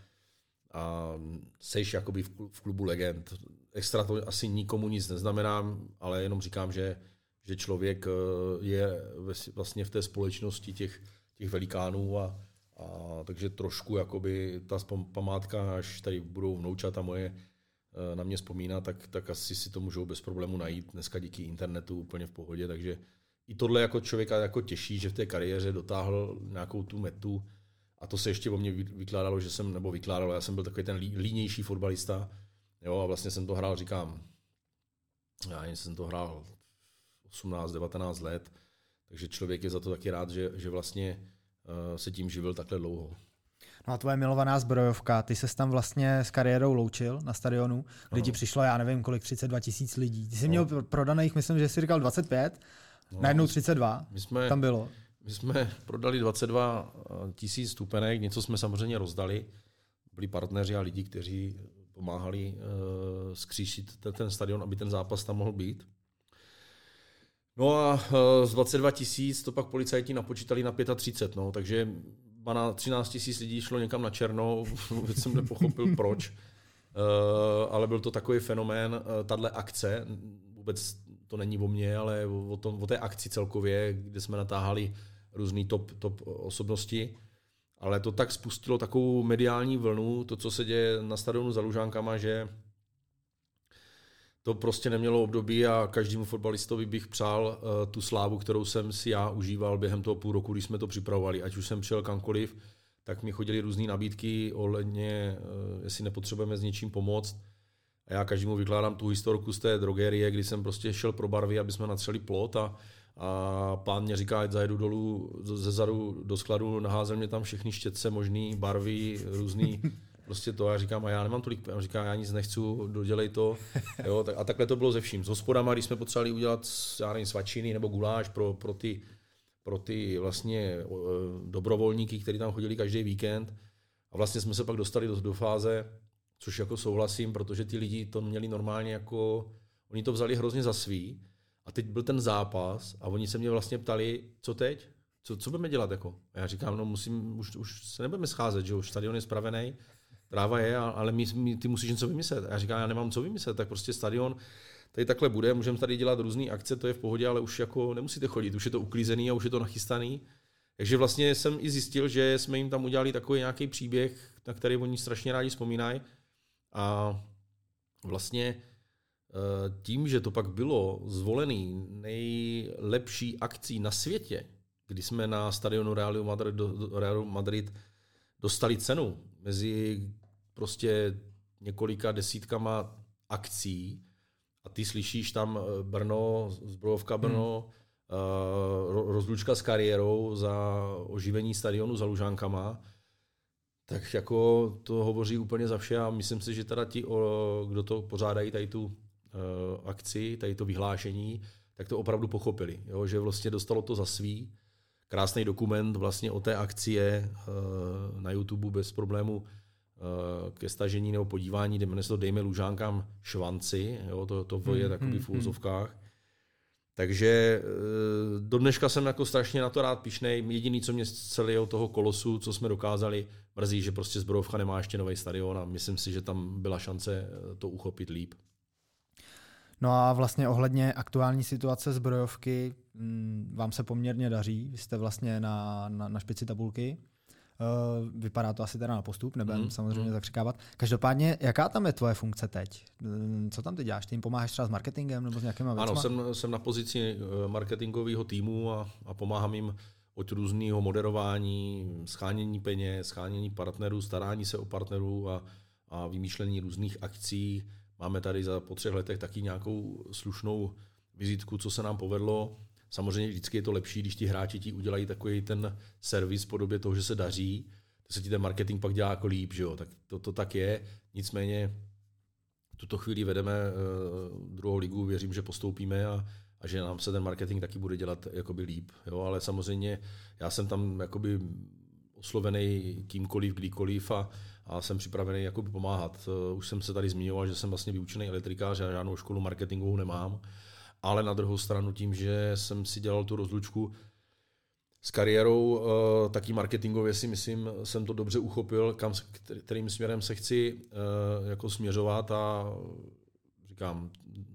sejš jakoby v klubu legend. Extra to asi nikomu nic neznamená, ale jenom říkám, že člověk je vlastně v té společnosti těch velikánů a takže trošku jakoby ta památka, až tady budou vnoučata moje na mě vzpomínat, tak asi si to můžou bez problému najít dneska díky internetu úplně v pohodě, takže i tohle jako člověka jako těší, že v té kariéře dotáhl nějakou tu metu a to se ještě o mě vykládalo, já jsem byl takový ten línější fotbalista, jo, a vlastně jsem to hrál, říkám, jsem to hrál 18-19 let, takže člověk je za to taky rád, že vlastně se tím živil takhle dlouho. No a tvoje milovaná Zbrojovka, ty ses tam vlastně s kariérou loučil na stadionu, kde ti přišlo, já nevím kolik, 32 000 lidí. Ty jsi měl prodaných, myslím, že jsi říkal 25, najednou 32, tam bylo. My jsme prodali 22 000 vstupenek, něco jsme samozřejmě rozdali. Byli partneři a lidi, kteří pomáhali skříšit ten stadion, aby ten zápas tam mohl být. No a z 22 000 to pak policajti napočítali na 35, no, takže na 13 000 lidí šlo někam na černo, vůbec jsem nepochopil proč, ale byl to takový fenomén, tahle akce, vůbec to není o mně, ale o té akci celkově, kde jsme natáhali různý top osobnosti, ale to tak spustilo takovou mediální vlnu, to, co se děje na stadionu za Lužánkama, že to prostě nemělo období a každému fotbalistovi bych přál tu slávu, kterou jsem si já užíval během toho půl roku, když jsme to připravovali. Ať už jsem přijel kamkoliv, tak mi chodily různé nabídky ohledně, jestli nepotřebujeme s něčím pomoct. A já každému vykládám tu historku z té drogerie, kdy jsem prostě šel pro barvy, aby jsme natřeli plot a pán mě říká, ať zajedu dolů ze zadu do skladu, naházel mě tam všechny štětce, možný barvy, různý, prostě to. Já říkám, a já nemám tolik, a říká, já nic nechci, dodělej to. Jo, a takhle to bylo ze vším. S hospodama, když jsme potřebovali udělat, já nevím, svačiny nebo guláš pro ty vlastně dobrovolníky, kteří tam chodili každý víkend. A vlastně jsme se pak dostali do fáze, což jako souhlasím, protože ty lidi to měli normálně jako, oni to vzali hrozně za svý. A teď byl ten zápas a oni se mě vlastně ptali, co teď? Co budeme dělat? Jako? A já říkám, no už se nebudeme scházet, že už stadion je spravený, tráva je, ale ty musíš něco vymyslet. A já říkám, já nemám co vymyslet, tak prostě stadion tady takhle bude, můžeme tady dělat různé akce, to je v pohodě, ale už jako nemusíte chodit, už je to uklízený a už je to nachystaný. Takže vlastně jsem i zjistil, že jsme jim tam udělali takový nějaký příběh, na který oni strašně rádi vzpomínají. A vlastně tím, že to pak bylo zvolený nejlepší akcí na světě, kdy jsme na stadionu Realu Madrid dostali cenu mezi prostě několika desítkama akcí a ty slyšíš tam Brno, Zbrojovka Brno, rozlučka s kariérou za oživení stadionu za Lužánkama, tak jako to hovoří úplně za vše a myslím si, že teda ti, kdo to pořádají, tady tu akci, tady to vyhlášení, tak to opravdu pochopili, jo? Že vlastně dostalo to za svý. Krásný dokument vlastně o té akcie na YouTube bez problému ke stažení nebo podívání, dejme Lužánkám švanci, jo? To je takový v úvozovkách. Takže do dneška jsem jako strašně na to rád pyšnej. Jediný, co mě z celého toho kolosu, co jsme dokázali, mrzí, že prostě Zbrojovka nemá ještě nový stadion a myslím si, že tam byla šance to uchopit líp. No a vlastně ohledně aktuální situace Zbrojovky vám se poměrně daří. Vy jste vlastně na špici tabulky. Vypadá to asi teda na postup, nebudem samozřejmě zakřikávat. Každopádně, jaká tam je tvoje funkce teď? Co tam ty děláš? Ty jim pomáháš třeba s marketingem nebo s nějakýma věcma? Ano, jsem na pozici marketingového týmu a pomáhám jim od různého moderování, schánění peněz, schánění partnerů, starání se o partnerů a vymýšlení různých akcí. Máme tady po 3 letech taky nějakou slušnou vizitku, co se nám povedlo. Samozřejmě vždycky je to lepší, když ti hráči ti udělají takový ten servis v podobě toho, že se daří, to se ti ten marketing pak dělá jako líp, že jo? Tak to tak je. Nicméně v tuto chvíli vedeme 2. ligu, věřím, že postoupíme a že nám se ten marketing taky bude dělat jakoby líp. Jo? Ale samozřejmě já jsem tam jakoby oslovený kýmkoliv, kdykoliv a jsem připravený jakoby pomáhat. Už jsem se tady zmiňoval, že jsem vlastně vyučený elektrikář a žádnou školu marketingovou nemám. Ale na druhou stranu tím, že jsem si dělal tu rozlučku s kariérou, taky marketingově si myslím, jsem to dobře uchopil, kterým směrem se chci jako směřovat a říkám,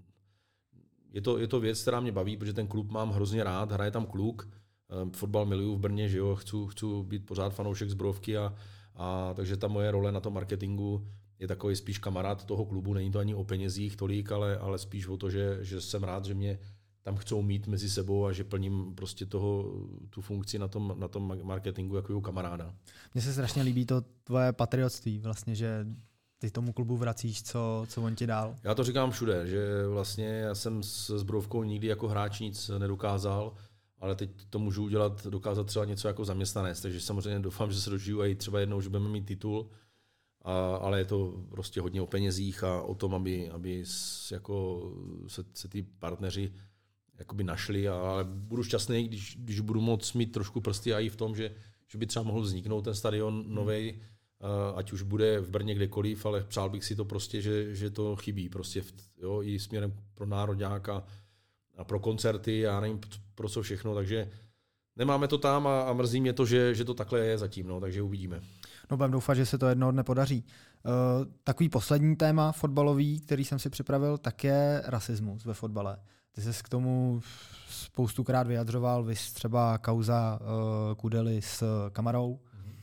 je to věc, která mě baví, protože ten klub mám hrozně rád, hraje tam kluk, fotbal miluju v Brně, že jo, chci být pořád fanoušek Zbrojovky a takže ta moje role na tom marketingu je takový spíš kamarád toho klubu, není to ani o penězích tolik, ale spíš o to, že jsem rád, že mě tam chcou mít mezi sebou a že plním prostě tu funkci na tom marketingu jako kamaráda. Mně se strašně líbí to tvoje patriotství, vlastně, že ty tomu klubu vracíš, co on ti dal. Já to říkám všude, že vlastně já jsem s Zbrojovkou nikdy jako hráč nic nedokázal, ale teď to můžu dokázat třeba něco jako zaměstnanec, takže samozřejmě doufám, že se dožiju i třeba jednou, že budeme mít titul. Ale je to prostě hodně o penězích a o tom, aby jako se ty partneři jakoby našli, ale budu šťastný, když budu moct mít trošku prsty a i v tom, že by třeba mohl vzniknout ten stadion novej, ať už bude v Brně kdekoliv, ale přál bych si to prostě, že to chybí prostě jo, i směrem pro národňáka a pro koncerty, já nevím pro co všechno, takže nemáme to tam a mrzí mě to, že to takhle je zatím, no, takže uvidíme. No budem doufat, že se to jednoho dne podaří. Takový poslední téma fotbalový, který jsem si připravil, tak je rasismus ve fotbale. Ty ses k tomu spoustukrát vyjadřoval, vys třeba kauza Kudely s Kamarou.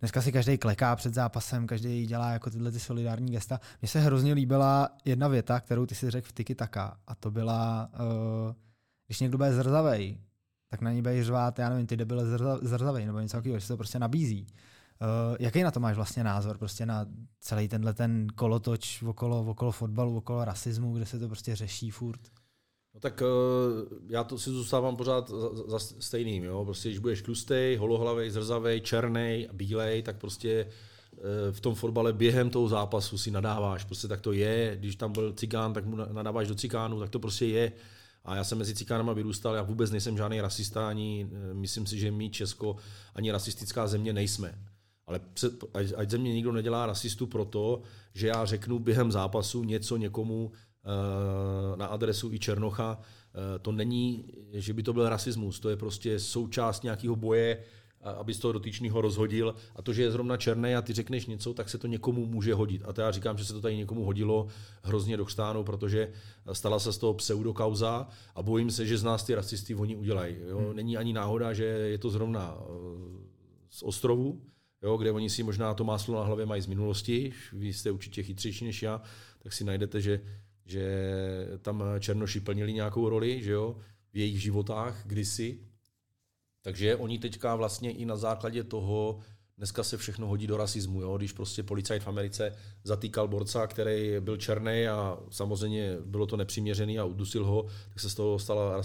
dneska si každý kleká před zápasem, každý dělá jako tyhle ty solidární gesta. Mně se hrozně líbila jedna věta, kterou ty si řekl v Tiki Taka, a to byla, když někdo bude zrzavej, tak na ní bude řvát, já nevím, ty debile zrzavej, nebo něco takového, že se to prostě nabízí. Jaký na to máš vlastně názor, prostě na celý tenhle ten kolotoč okolo fotbalu, okolo rasismu, kde se to prostě řeší furt? No tak já to si zůstávám pořád za stejným, jo? Prostě když budeš tlustej, holohlavej, zrzavej, černej a bílej, tak prostě v tom fotbale během toho zápasu si nadáváš, prostě tak to je, když tam byl cikán, tak mu nadáváš do cikánu, tak to prostě je. A já jsem mezi cikánama vyrůstal, já vůbec nejsem žádný rasista, ani myslím si, že my Česko ani rasistická země nejsme. Ale ať ze mě nikdo nedělá rasistu proto, že já řeknu během zápasu něco někomu na adresu i Černocha, to není, že by to byl rasismus, to je prostě součást nějakého boje, aby z toho dotyčného rozhodil, a to, že je zrovna černý a ty řekneš něco, tak se to někomu může hodit. A to já říkám, že se to tady někomu hodilo hrozně do chřtánu, protože stala se z toho pseudokauza a bojím se, že z nás ty rasisty oni udělají. Není ani náhoda, že je to zrovna z Ostrovu, jo, kde oni si možná to máslo na hlavě mají z minulosti, vy jste určitě chytřejší než já, tak si najdete, že tam černoši plnili nějakou roli, že jo, v jejich životách kdysi. Takže oni teďka vlastně i na základě toho, dneska se všechno hodí do rasismu, jo? Když prostě policajt v Americe zatýkal borca, který byl černý a samozřejmě bylo to nepřiměřený a udusil ho, tak se z toho stala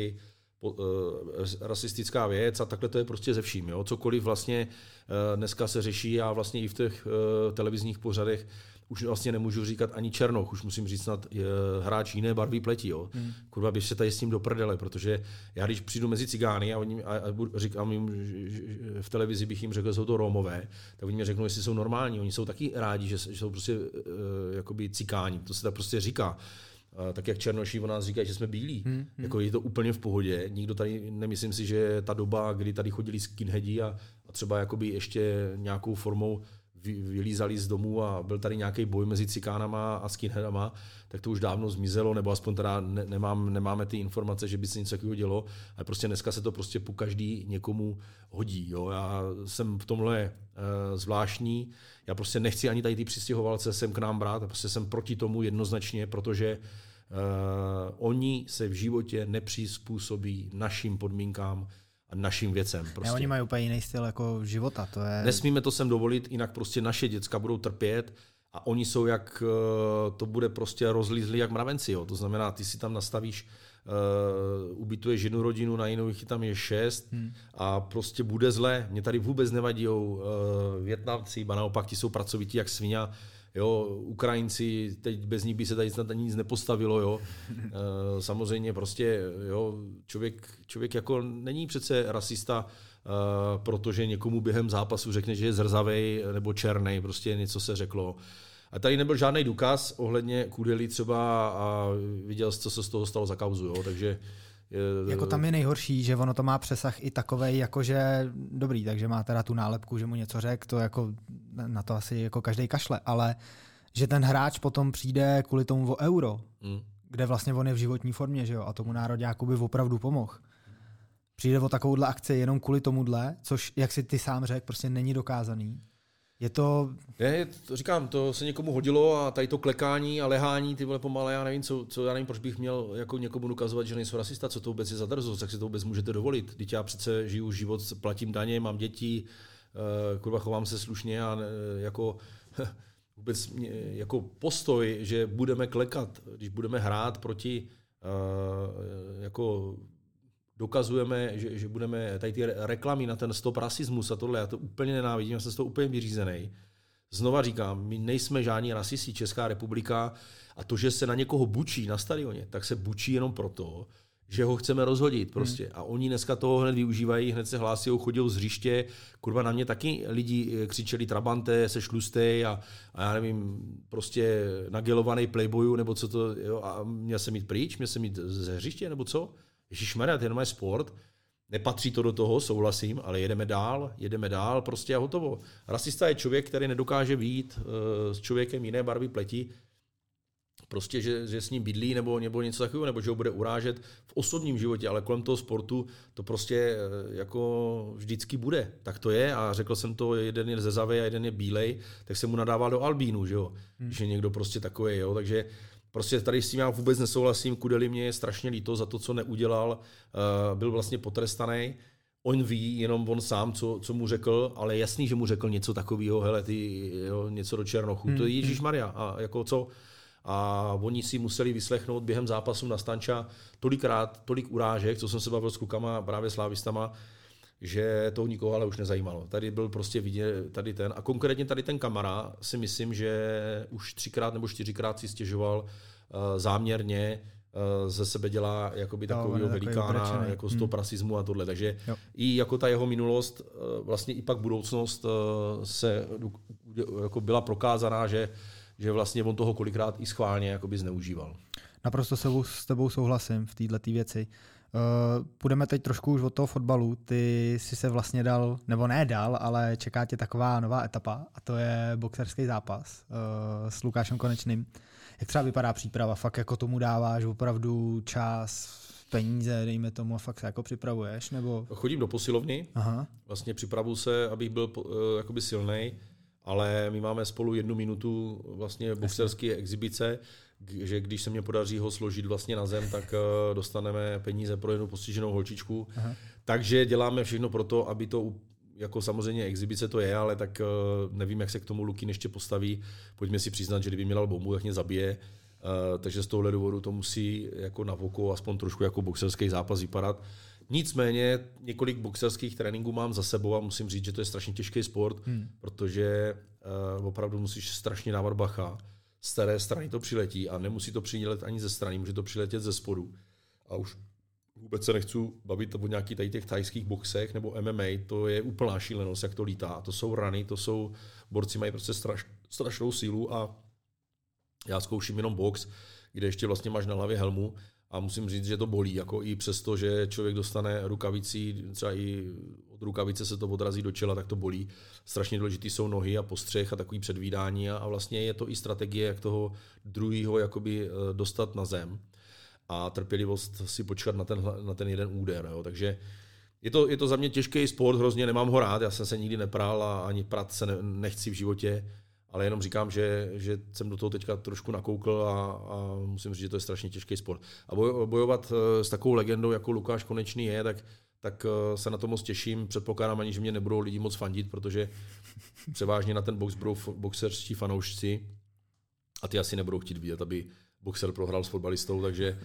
rasistická věc a takhle to je prostě ze vším. Jo? Cokoliv vlastně dneska se řeší a vlastně i v těch televizních pořadech už vlastně nemůžu říkat ani černoch, už musím říct snad hráč jiné barvy pleti. Jo. Kurva, běž se tady s tím do prdele, protože já když přijdu mezi cigány a říkám jim, v televizi bych jim řekl, že jsou to Rómové, tak oni mi řeknou, jestli jsou normální. Oni jsou taky rádi, že jsou prostě jakoby cikáni, to se tak prostě říká. Tak jak černoši o nás říkají, že jsme bílí. Jako je to úplně v pohodě. Nikdo tady, nemyslím si, že ta doba, kdy tady chodili skinheadi a třeba jakoby ještě nějakou formou vylízali z domu a byl tady nějaký boj mezi cikánama a skinheadama, tak to už dávno zmizelo, nebo aspoň teda nemáme ty informace, že by se něco takového dělo, ale prostě dneska se to prostě po každý někomu hodí. Jo. Já jsem v tomhle zvláštní, já prostě nechci ani tady ty přistěhovalce sem k nám brát, a prostě jsem proti tomu jednoznačně, protože oni se v životě nepřizpůsobí našim podmínkám a našim věcem. Prostě. Oni mají úplně jiný styl jako života. To je... Nesmíme to sem dovolit, jinak prostě naše děcka budou trpět a oni jsou jak, to bude prostě rozlízlí jak mravenci. Jo. To znamená, ty si tam nastavíš, ubytuješ jednu rodinu, na jinou jich tam je 6 a prostě bude zle. Mě tady vůbec nevadí Vietnamci, ba naopak ti jsou pracovití jak svině. Jo, Ukrajinci, teď bez nich by se tady snad nic nepostavilo, jo. Samozřejmě prostě, jo, člověk jako není přece rasista, protože někomu během zápasu řekne, že je zrzavej nebo černej, prostě něco se řeklo. A tady nebyl žádný důkaz ohledně Kudely třeba a viděl jsi, co se z toho stalo za kauzu, jo, takže... Jako tam je nejhorší, že ono to má přesah i takovej, jakože dobrý, takže má teda tu nálepku, že mu něco řek, to jako na to asi jako každý kašle, ale že ten hráč potom přijde kvůli tomu o euro, kde vlastně on je v životní formě, že jo, a tomu nároďáku by opravdu pomohl. Přijde o takovouhle akci jenom kvůli tomuhle, což, jak si ty sám řekl, prostě není dokázaný. Je to... Říkám, to se někomu hodilo a tady to klekání a lehání, ty vole pomalé, já nevím, proč bych měl jako někomu dokazovat, že nejsou rasista, co to vůbec je za drzost, jak si to vůbec můžete dovolit. Vždyť já přece žiju život, platím daně, mám děti, kurva, chovám se slušně a jako vůbec jako postoj, že budeme klekat, když budeme hrát proti jako dokazujeme, že budeme tady ty reklamy na ten stop rasismus a tohle, já to úplně nenávidím, já jsem z toho úplně vyřízený. Znova říkám, my nejsme žádní rasisti, Česká republika, a to, že se na někoho bučí na stadioně, tak se bučí jenom proto, že ho chceme rozhodit prostě. A oni dneska toho hned využívají, hned se hlásí, chodil z hřiště, kurva, na mě taky lidi křičeli trabante, seš tlustej a já nevím, prostě nagelovaný playboyu, nebo co to, jo, a měl jsem jít pryč, měl jsem jít ze hřiště, nebo co? Ježišmarja, to je jenom sport, nepatří to do toho, souhlasím, ale jedeme dál prostě a hotovo. Rasista je člověk, který nedokáže vyjít s člověkem jiné barvy pleti prostě, že s ním bydlí nebo něco takového, nebo že ho bude urážet v osobním životě, ale kolem toho sportu to prostě jako vždycky bude. Tak to je a řekl jsem to, jeden je zezavej a jeden je bílej, tak se mu nadával do albínu, že jo, že někdo prostě takový, jo, takže prostě tady s tím já vůbec nesouhlasím, Kudeli mě je strašně líto za to, co neudělal, byl vlastně potrestaný. On ví, jenom on sám, co mu řekl, ale jasný, že mu řekl něco takového, hele, ty, jo, něco do černochu, to je Ježíšmarja, a jako co? A oni si museli vyslechnout během zápasu na Stanča tolik urážek, co jsem se bavil s klukama, právě slávistama, že to nikoho ale už nezajímalo. Tady byl prostě vidět tady ten, a konkrétně tady ten Kamara si myslím, že už 3x nebo 4x si stěžoval záměrně, ze sebe dělá jakoby takového velikána, jako z toho rasismu a tohle. Takže i jako ta jeho minulost, vlastně i pak budoucnost se jako byla prokázaná, že vlastně on toho kolikrát i schválně jakoby zneužíval. Naprosto s tebou souhlasím v této věci. Půjdeme teď trošku už od toho fotbalu. Ty jsi se vlastně dal, nebo ne dal, ale čeká tě taková nová etapa a to je boxerský zápas s Lukášem Konečným. Jak třeba vypadá příprava? Fakt jako tomu dáváš opravdu čas, peníze, dejme tomu, a fakt se jako připravuješ? Nebo... Chodím do posilovny, vlastně připravuju se, abych byl jakoby silnej, ale my máme spolu 1 minutu vlastně boxerské exibice, že když se mě podaří ho složit vlastně na zem, tak dostaneme peníze pro jednu postiženou holčičku. Takže děláme všechno pro to, aby to, jako samozřejmě exibice to je, ale tak nevím, jak se k tomu Lukin ještě postaví. Pojďme si přiznat, že kdyby měl bombu, tak mě zabije. Takže z tohohle důvodu to musí jako na oko aspoň trošku jako boxerský zápas vypadat. Nicméně několik boxerských tréninků mám za sebou a musím říct, že to je strašně těžký sport, protože opravdu musíš strašně dávat bacha. Z které strany to přiletí a nemusí to přiletět ani ze strany, může to přiletět ze spodu. A už vůbec se nechci bavit o nějakých tady těch thajských boxech nebo MMA, to je úplná šílenost, jak to lítá. To jsou rany, to jsou, borci mají prostě strašnou sílu a já zkouším jenom box, kde ještě vlastně máš na hlavě helmu a musím říct, že to bolí, jako i přesto, že člověk dostane rukavicí, třeba i od rukavice se to odrazí do čela, tak to bolí. Strašně důležitý jsou nohy a postřeh a takový předvídání a vlastně je to i strategie, jak toho druhýho jakoby dostat na zem a trpělivost si počkat na ten jeden úder. Jo. Takže je to za mě těžký sport, hrozně nemám ho rád, já jsem se nikdy nepral a ani prat se nechci v životě, ale jenom říkám, že jsem do toho teďka trošku nakoukl a musím říct, že to je strašně těžký sport. A bojovat s takovou legendou, jako Lukáš Konečný je, tak se na to moc těším. Předpokládám ani, že mě nebudou lidi moc fandit, protože převážně na ten box budou boxerští fanoušci a ty asi nebudou chtít vidět, aby boxer prohrál s fotbalistou, takže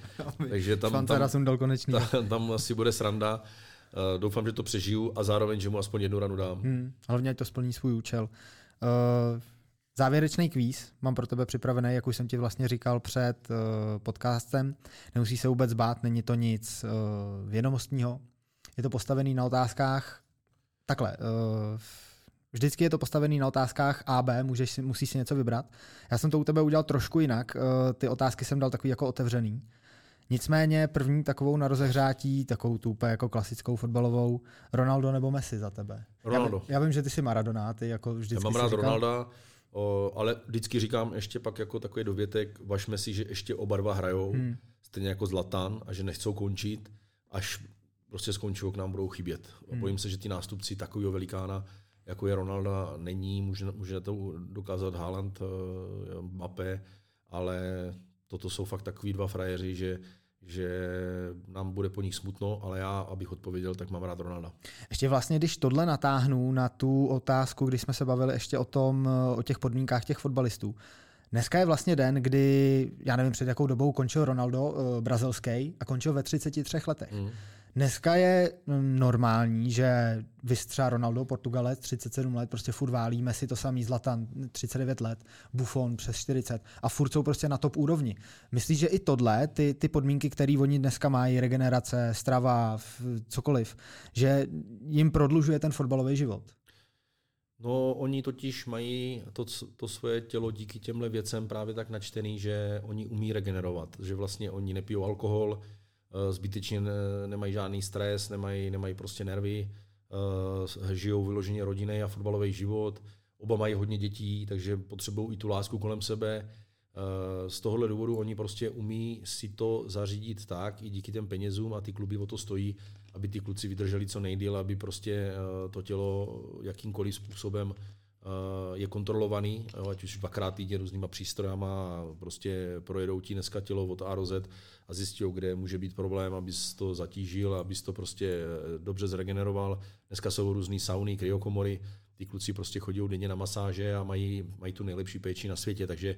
tam asi bude sranda. Doufám, že to přežiju a zároveň, že mu aspoň 1 ranu dám. Hlavně, ať to splní svůj účel. Závěrečný kvíz mám pro tebe připravený, jak už jsem ti vlastně říkal před podcastem. Nemusí se vůbec bát, není to nic vědomostního. Je to postavený na otázkách takhle. Vždycky je to postavený na otázkách A, B, musíš si něco vybrat. Já jsem to u tebe udělal trošku jinak. Ty otázky jsem dal takový jako otevřený. Nicméně první takovou na rozehřátí, takovou tu úplně jako klasickou fotbalovou, Ronaldo nebo Messi za tebe? Ronaldo. Já vím, že ty jsi Maradona, ty jako vždycky. Já mám rád Ronalda, ale vždycky říkám ještě pak jako takový dovětek, važme si, že ještě oba dva hrajou, stejně jako Zlatan, a že nechcou končit, až prostě skončí, k nám budou chybět. Bojím se, že ty nástupci takového velikána, jako je Ronaldo, není, může to dokázat Haaland, Mbappé, ale toto jsou fakt takový 2 frajeři, že nám bude po nich smutno, ale já, abych odpověděl, tak mám rád Ronalda. Ještě vlastně, když tohle natáhnu na tu otázku, když jsme se bavili ještě o těch podmínkách těch fotbalistů. Dneska je vlastně den, kdy, já nevím, před jakou dobou končil Ronaldo brazilský a končil ve 33 letech. Dneska je normální, že vystřá Ronaldo, Portugalec, 37 let, prostě furt válí, Messi to samý, Zlatan, 39 let, Buffon přes 40 a furt jsou prostě na top úrovni. Myslíš, že i tohle, ty podmínky, které oni dneska mají, regenerace, strava, cokoliv, že jim prodlužuje ten fotbalový život? No, oni totiž mají to svoje tělo díky těmhle věcem právě tak načtený, že oni umí regenerovat, že vlastně oni nepijou alkohol, zbytečně nemají žádný stres, nemají prostě nervy, žijou vyloženě rodinný a fotbalový život, oba mají hodně dětí, takže potřebují i tu lásku kolem sebe, Z tohohle důvodu oni prostě umí si to zařídit tak, i díky těm penězům a ty kluby o to stojí, aby ty kluci vydrželi co nejdýl, aby prostě to tělo jakýmkoliv způsobem je kontrolovaný, ať už 2x týdně různýma přístrojama, prostě projedou ti dneska tělo od A do Z a zjistí, kde může být problém, abys to zatížil, abys to prostě dobře zregeneroval. Dneska jsou různý sauny, kryokomory, ty kluci prostě chodí denně na masáže a mají tu nejlepší péči na světě, takže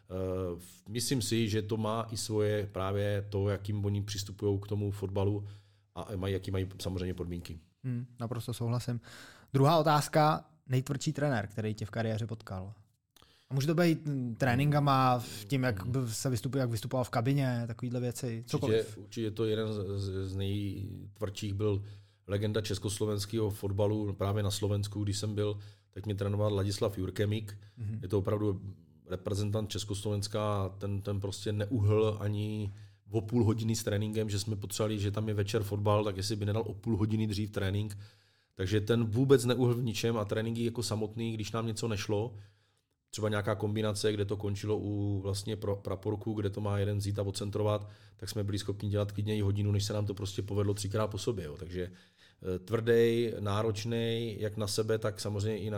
myslím si, že to má i svoje právě to, jakým oni přistupují k tomu fotbalu a jaký mají samozřejmě podmínky. Naprosto souhlasím. Druhá otázka, nejtvrdší trenér, který tě v kariéře potkal? A může to být tréninkama, tím, jak se vystupuje, jak vystupoval v kabině, takovýhle věci, cokoliv. Určitě to jeden z nejtvrdších byl legenda československého fotbalu, právě na Slovensku, když jsem byl, tak mě trénoval Ladislav Jurkemik. Je to opravdu reprezentant Československa, ten prostě neuhl ani o půl hodiny s tréninkem, že jsme potřebovali, že tam je večer fotbal, tak jestli by nedal o půl hodiny dřív trénink. Takže ten vůbec neuhl v ničem a tréninky jako samotný, když nám něco nešlo, třeba nějaká kombinace, kde to končilo u vlastně praporku, kde to má jeden vzít a odcentrovat, tak jsme byli schopni dělat klidně i hodinu, než se nám to prostě povedlo 3x po sobě. Jo. Takže tvrdý, náročný, jak na sebe, tak samozřejmě i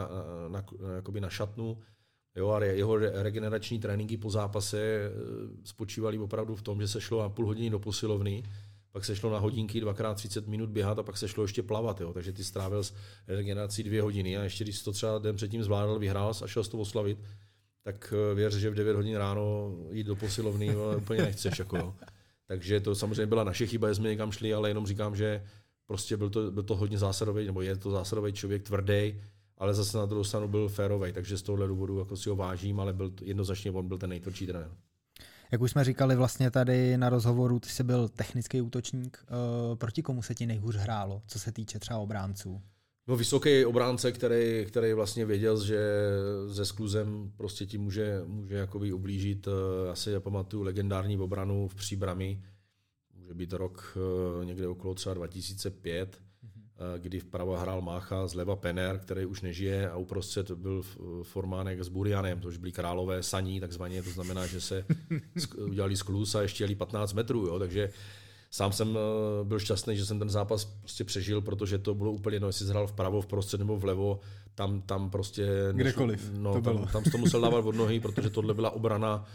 na šatnu. Jo, a jeho regenerační tréninky po zápase spočívaly opravdu v tom, že se šlo na půl hodiny do posilovny, pak se šlo na hodinky 2x30 minut běhat a pak se šlo ještě plavat. Jo. Takže ty strávil s regenerací 2 hodiny a ještě když jsi to třeba den předtím zvládl, vyhrál a šel jsi to oslavit, tak věř, že v 9 hodin ráno jít do posilovny úplně nechceš. Jako, jo. Takže to samozřejmě byla naše chyba, že jsme někam šli, ale jenom říkám, že prostě byl to hodně zásadový, nebo je to zásadový člověk, tvrdý, ale zase na druhou stranu byl férovej, takže z tohohle důvodu jako si ho vážím, ale jednoznačně on byl ten nejtvrdší trenér. Jak už jsme říkali vlastně tady na rozhovoru, ty jsi byl technický útočník. Proti komu se ti nejhůř hrálo, co se týče třeba obránců? No, vysoký obránce, který vlastně věděl, že se skluzem prostě ti může jakoby ublížit. Já si pamatuju legendární obranu v Příbrami, může být rok někde okolo třeba 2005, kdy vpravo hrál Mácha, zleva Penner, který už nežije, a uprostřed byl Formánek s Burianem, to už byli králové saní, takzvaně, to znamená, že se udělali skluz a ještě jeli 15 metrů, jo, takže sám jsem byl šťastný, že jsem ten zápas prostě přežil, protože to bylo úplně jedno, jestli hrál vpravo, vprostřed nebo vlevo, tam prostě... Kdekoliv no, tam to musel dávat od nohy, protože tohle byla obrana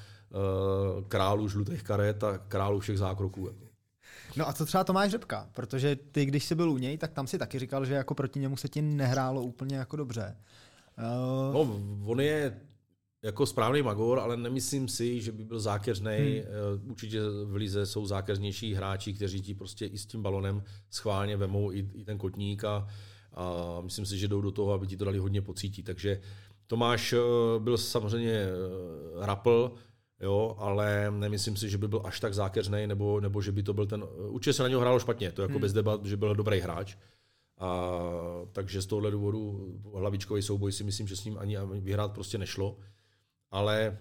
králů žlutých karet a králů všech zákroků. No a co třeba Tomáš Řepka? Protože ty, když jsi byl u něj, tak tam si taky říkal, že jako proti němu se ti nehrálo úplně jako dobře. No, on je jako správný magor, ale nemyslím si, že by byl zákeřnej. Určitě v lize jsou zákeřnější hráči, kteří ti prostě i s tím balonem schválně vemou i ten kotník a myslím si, že jdou do toho, aby ti to dali hodně pocítit. Takže Tomáš byl samozřejmě rapl, jo, ale nemyslím si, že by byl až tak zákeřnej, nebo že by to byl ten... Určitě se na něho hrálo špatně, to jako bez debat, že byl dobrý hráč. Takže z tohohle důvodu hlavičkový souboj si myslím, že s ním ani vyhrát prostě nešlo. Ale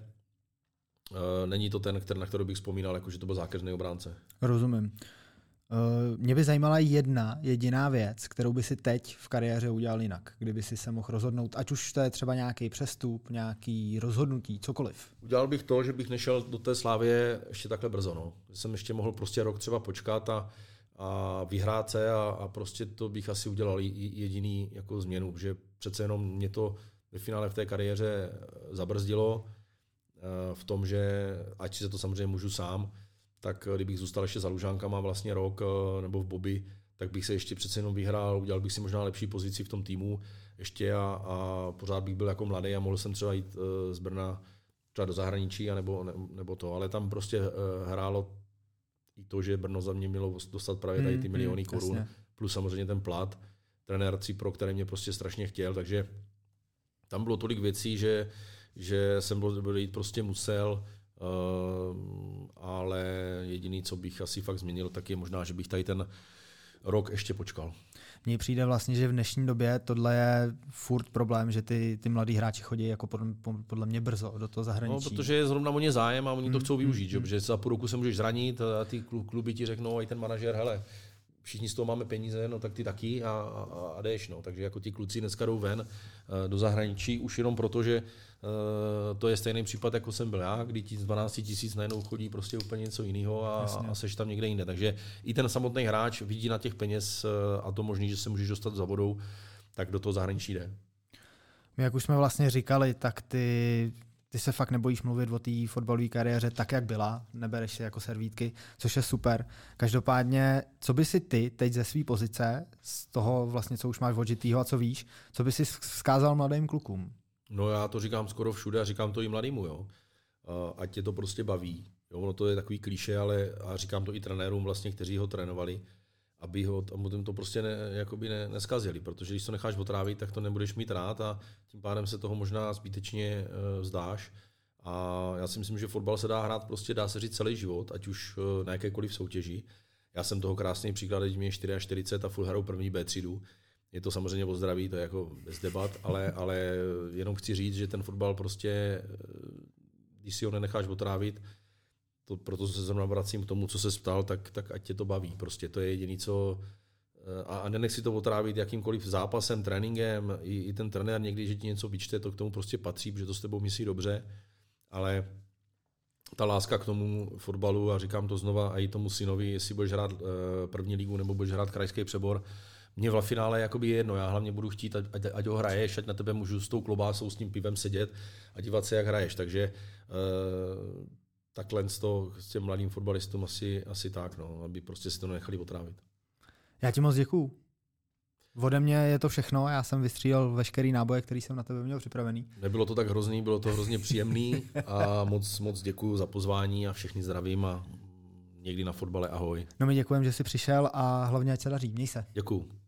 není to ten, na který bych vzpomínal, jako že to byl zákeřný obránce. Rozumím. Mě by zajímala jedna jediná věc, kterou by si teď v kariéře udělal jinak, kdyby si se mohl rozhodnout, ať už to je třeba nějaký přestup, nějaký rozhodnutí, cokoliv. Udělal bych to, že bych nešel do té Slavie ještě takhle brzo. No. Že jsem ještě mohl prostě rok třeba počkat a vyhrát se a prostě to bych asi udělal jediný jako změnu, že přece jenom mě to ve finále v té kariéře zabrzdilo v tom, že ať si to samozřejmě můžu sám, tak kdybych zůstal ještě za Lužánkama vlastně rok nebo v Bobby, tak bych se ještě přece jenom vyhrál, udělal bych si možná lepší pozici v tom týmu ještě a pořád bych byl jako mladý a mohl jsem třeba jít z Brna třeba do zahraničí nebo to, ale tam prostě hrálo i to, že Brno za mě mělo dostat právě tady ty miliony korun, jasně. Plus samozřejmě ten plat, trenér Cipro, který mě prostě strašně chtěl, takže tam bylo tolik věcí, že jsem byl jít prostě musel, ale jediný, co bych asi fakt změnil, tak je možná, že bych tady ten rok ještě počkal. Mně přijde vlastně, že v dnešní době tohle je furt problém, že ty mladí hráči chodí jako podle mě brzo do toho zahraničí. No, protože je zrovna o ně zájem a oni to chcou využít, že za půl roku se můžeš zranit a ty kluby ti řeknou, i ten manažer, hele, všichni z toho máme peníze, no tak ty taky a jdeš. No. Takže jako ti kluci dneska jdou ven do zahraničí už jenom proto, že to je stejný případ, jako jsem byl já, kdy ti z 12 000 najednou chodí prostě úplně něco jiného a seš tam někde jinde. Takže i ten samotný hráč vidí na těch peněz a to možný, že se můžeš dostat za vodou, tak do toho zahraničí jde. My, jak už jsme vlastně říkali, tak ty se fakt nebojíš mluvit o té fotbalové kariéře tak, jak byla, nebereš si jako servítky, což je super. Každopádně, co by si ty teď ze své pozice, z toho vlastně, co už máš odžitýho a co víš, co by si vzkázal mladým klukům? No já to říkám skoro všude a říkám to i mladýmu, jo. Ať tě to prostě baví. Jo, ono to je takový klišé, ale a říkám to i trenérům vlastně, kteří ho trénovali, aby to prostě neskazili, protože když to necháš otrávit, tak to nebudeš mít rád a tím pádem se toho možná zbytečně vzdáš. A já si myslím, že fotbal se dá hrát prostě, dá se říct, celý život, ať už na jakékoliv soutěži. Já jsem toho krásný příklad, když mě 44 a furt hrajou první B třídu. Je to samozřejmě o zdraví, to je jako bez debat, ale jenom chci říct, že ten fotbal prostě, když si ho nenecháš otrávit, proto se zrovna vracím k tomu, co se ptal, tak ať tě to baví. Prostě to je jediný, co... A nenech si to otrávit jakýmkoliv zápasem, tréninkem. I ten trenér někdy, že ti něco vyčte, to k tomu prostě patří, protože to s tebou myslí dobře. Ale ta láska k tomu fotbalu, a říkám to znova a i tomu synovi, jestli budeš hrát první ligu nebo budeš hrát krajský přebor, mě v finále jakoby je jedno. Já hlavně budu chtít, ať ho hraješ, ať na tebe můžu s tou klobásou, s tím pivem sedět a dívat se, jak hraješ. Takže takhle s těm mladým fotbalistům asi tak, no, aby prostě si to nechali otrávit. Já ti moc děkuju. Ode mě je to všechno, já jsem vystřílel veškerý náboje, který jsem na tebe měl připravený. Nebylo to tak hrozný, bylo to hrozně příjemný a moc děkuju za pozvání a všechny zdravím a někdy na fotbale ahoj. No my děkujeme, že jsi přišel a hlavně ať se daří. Měj se. Děkuju.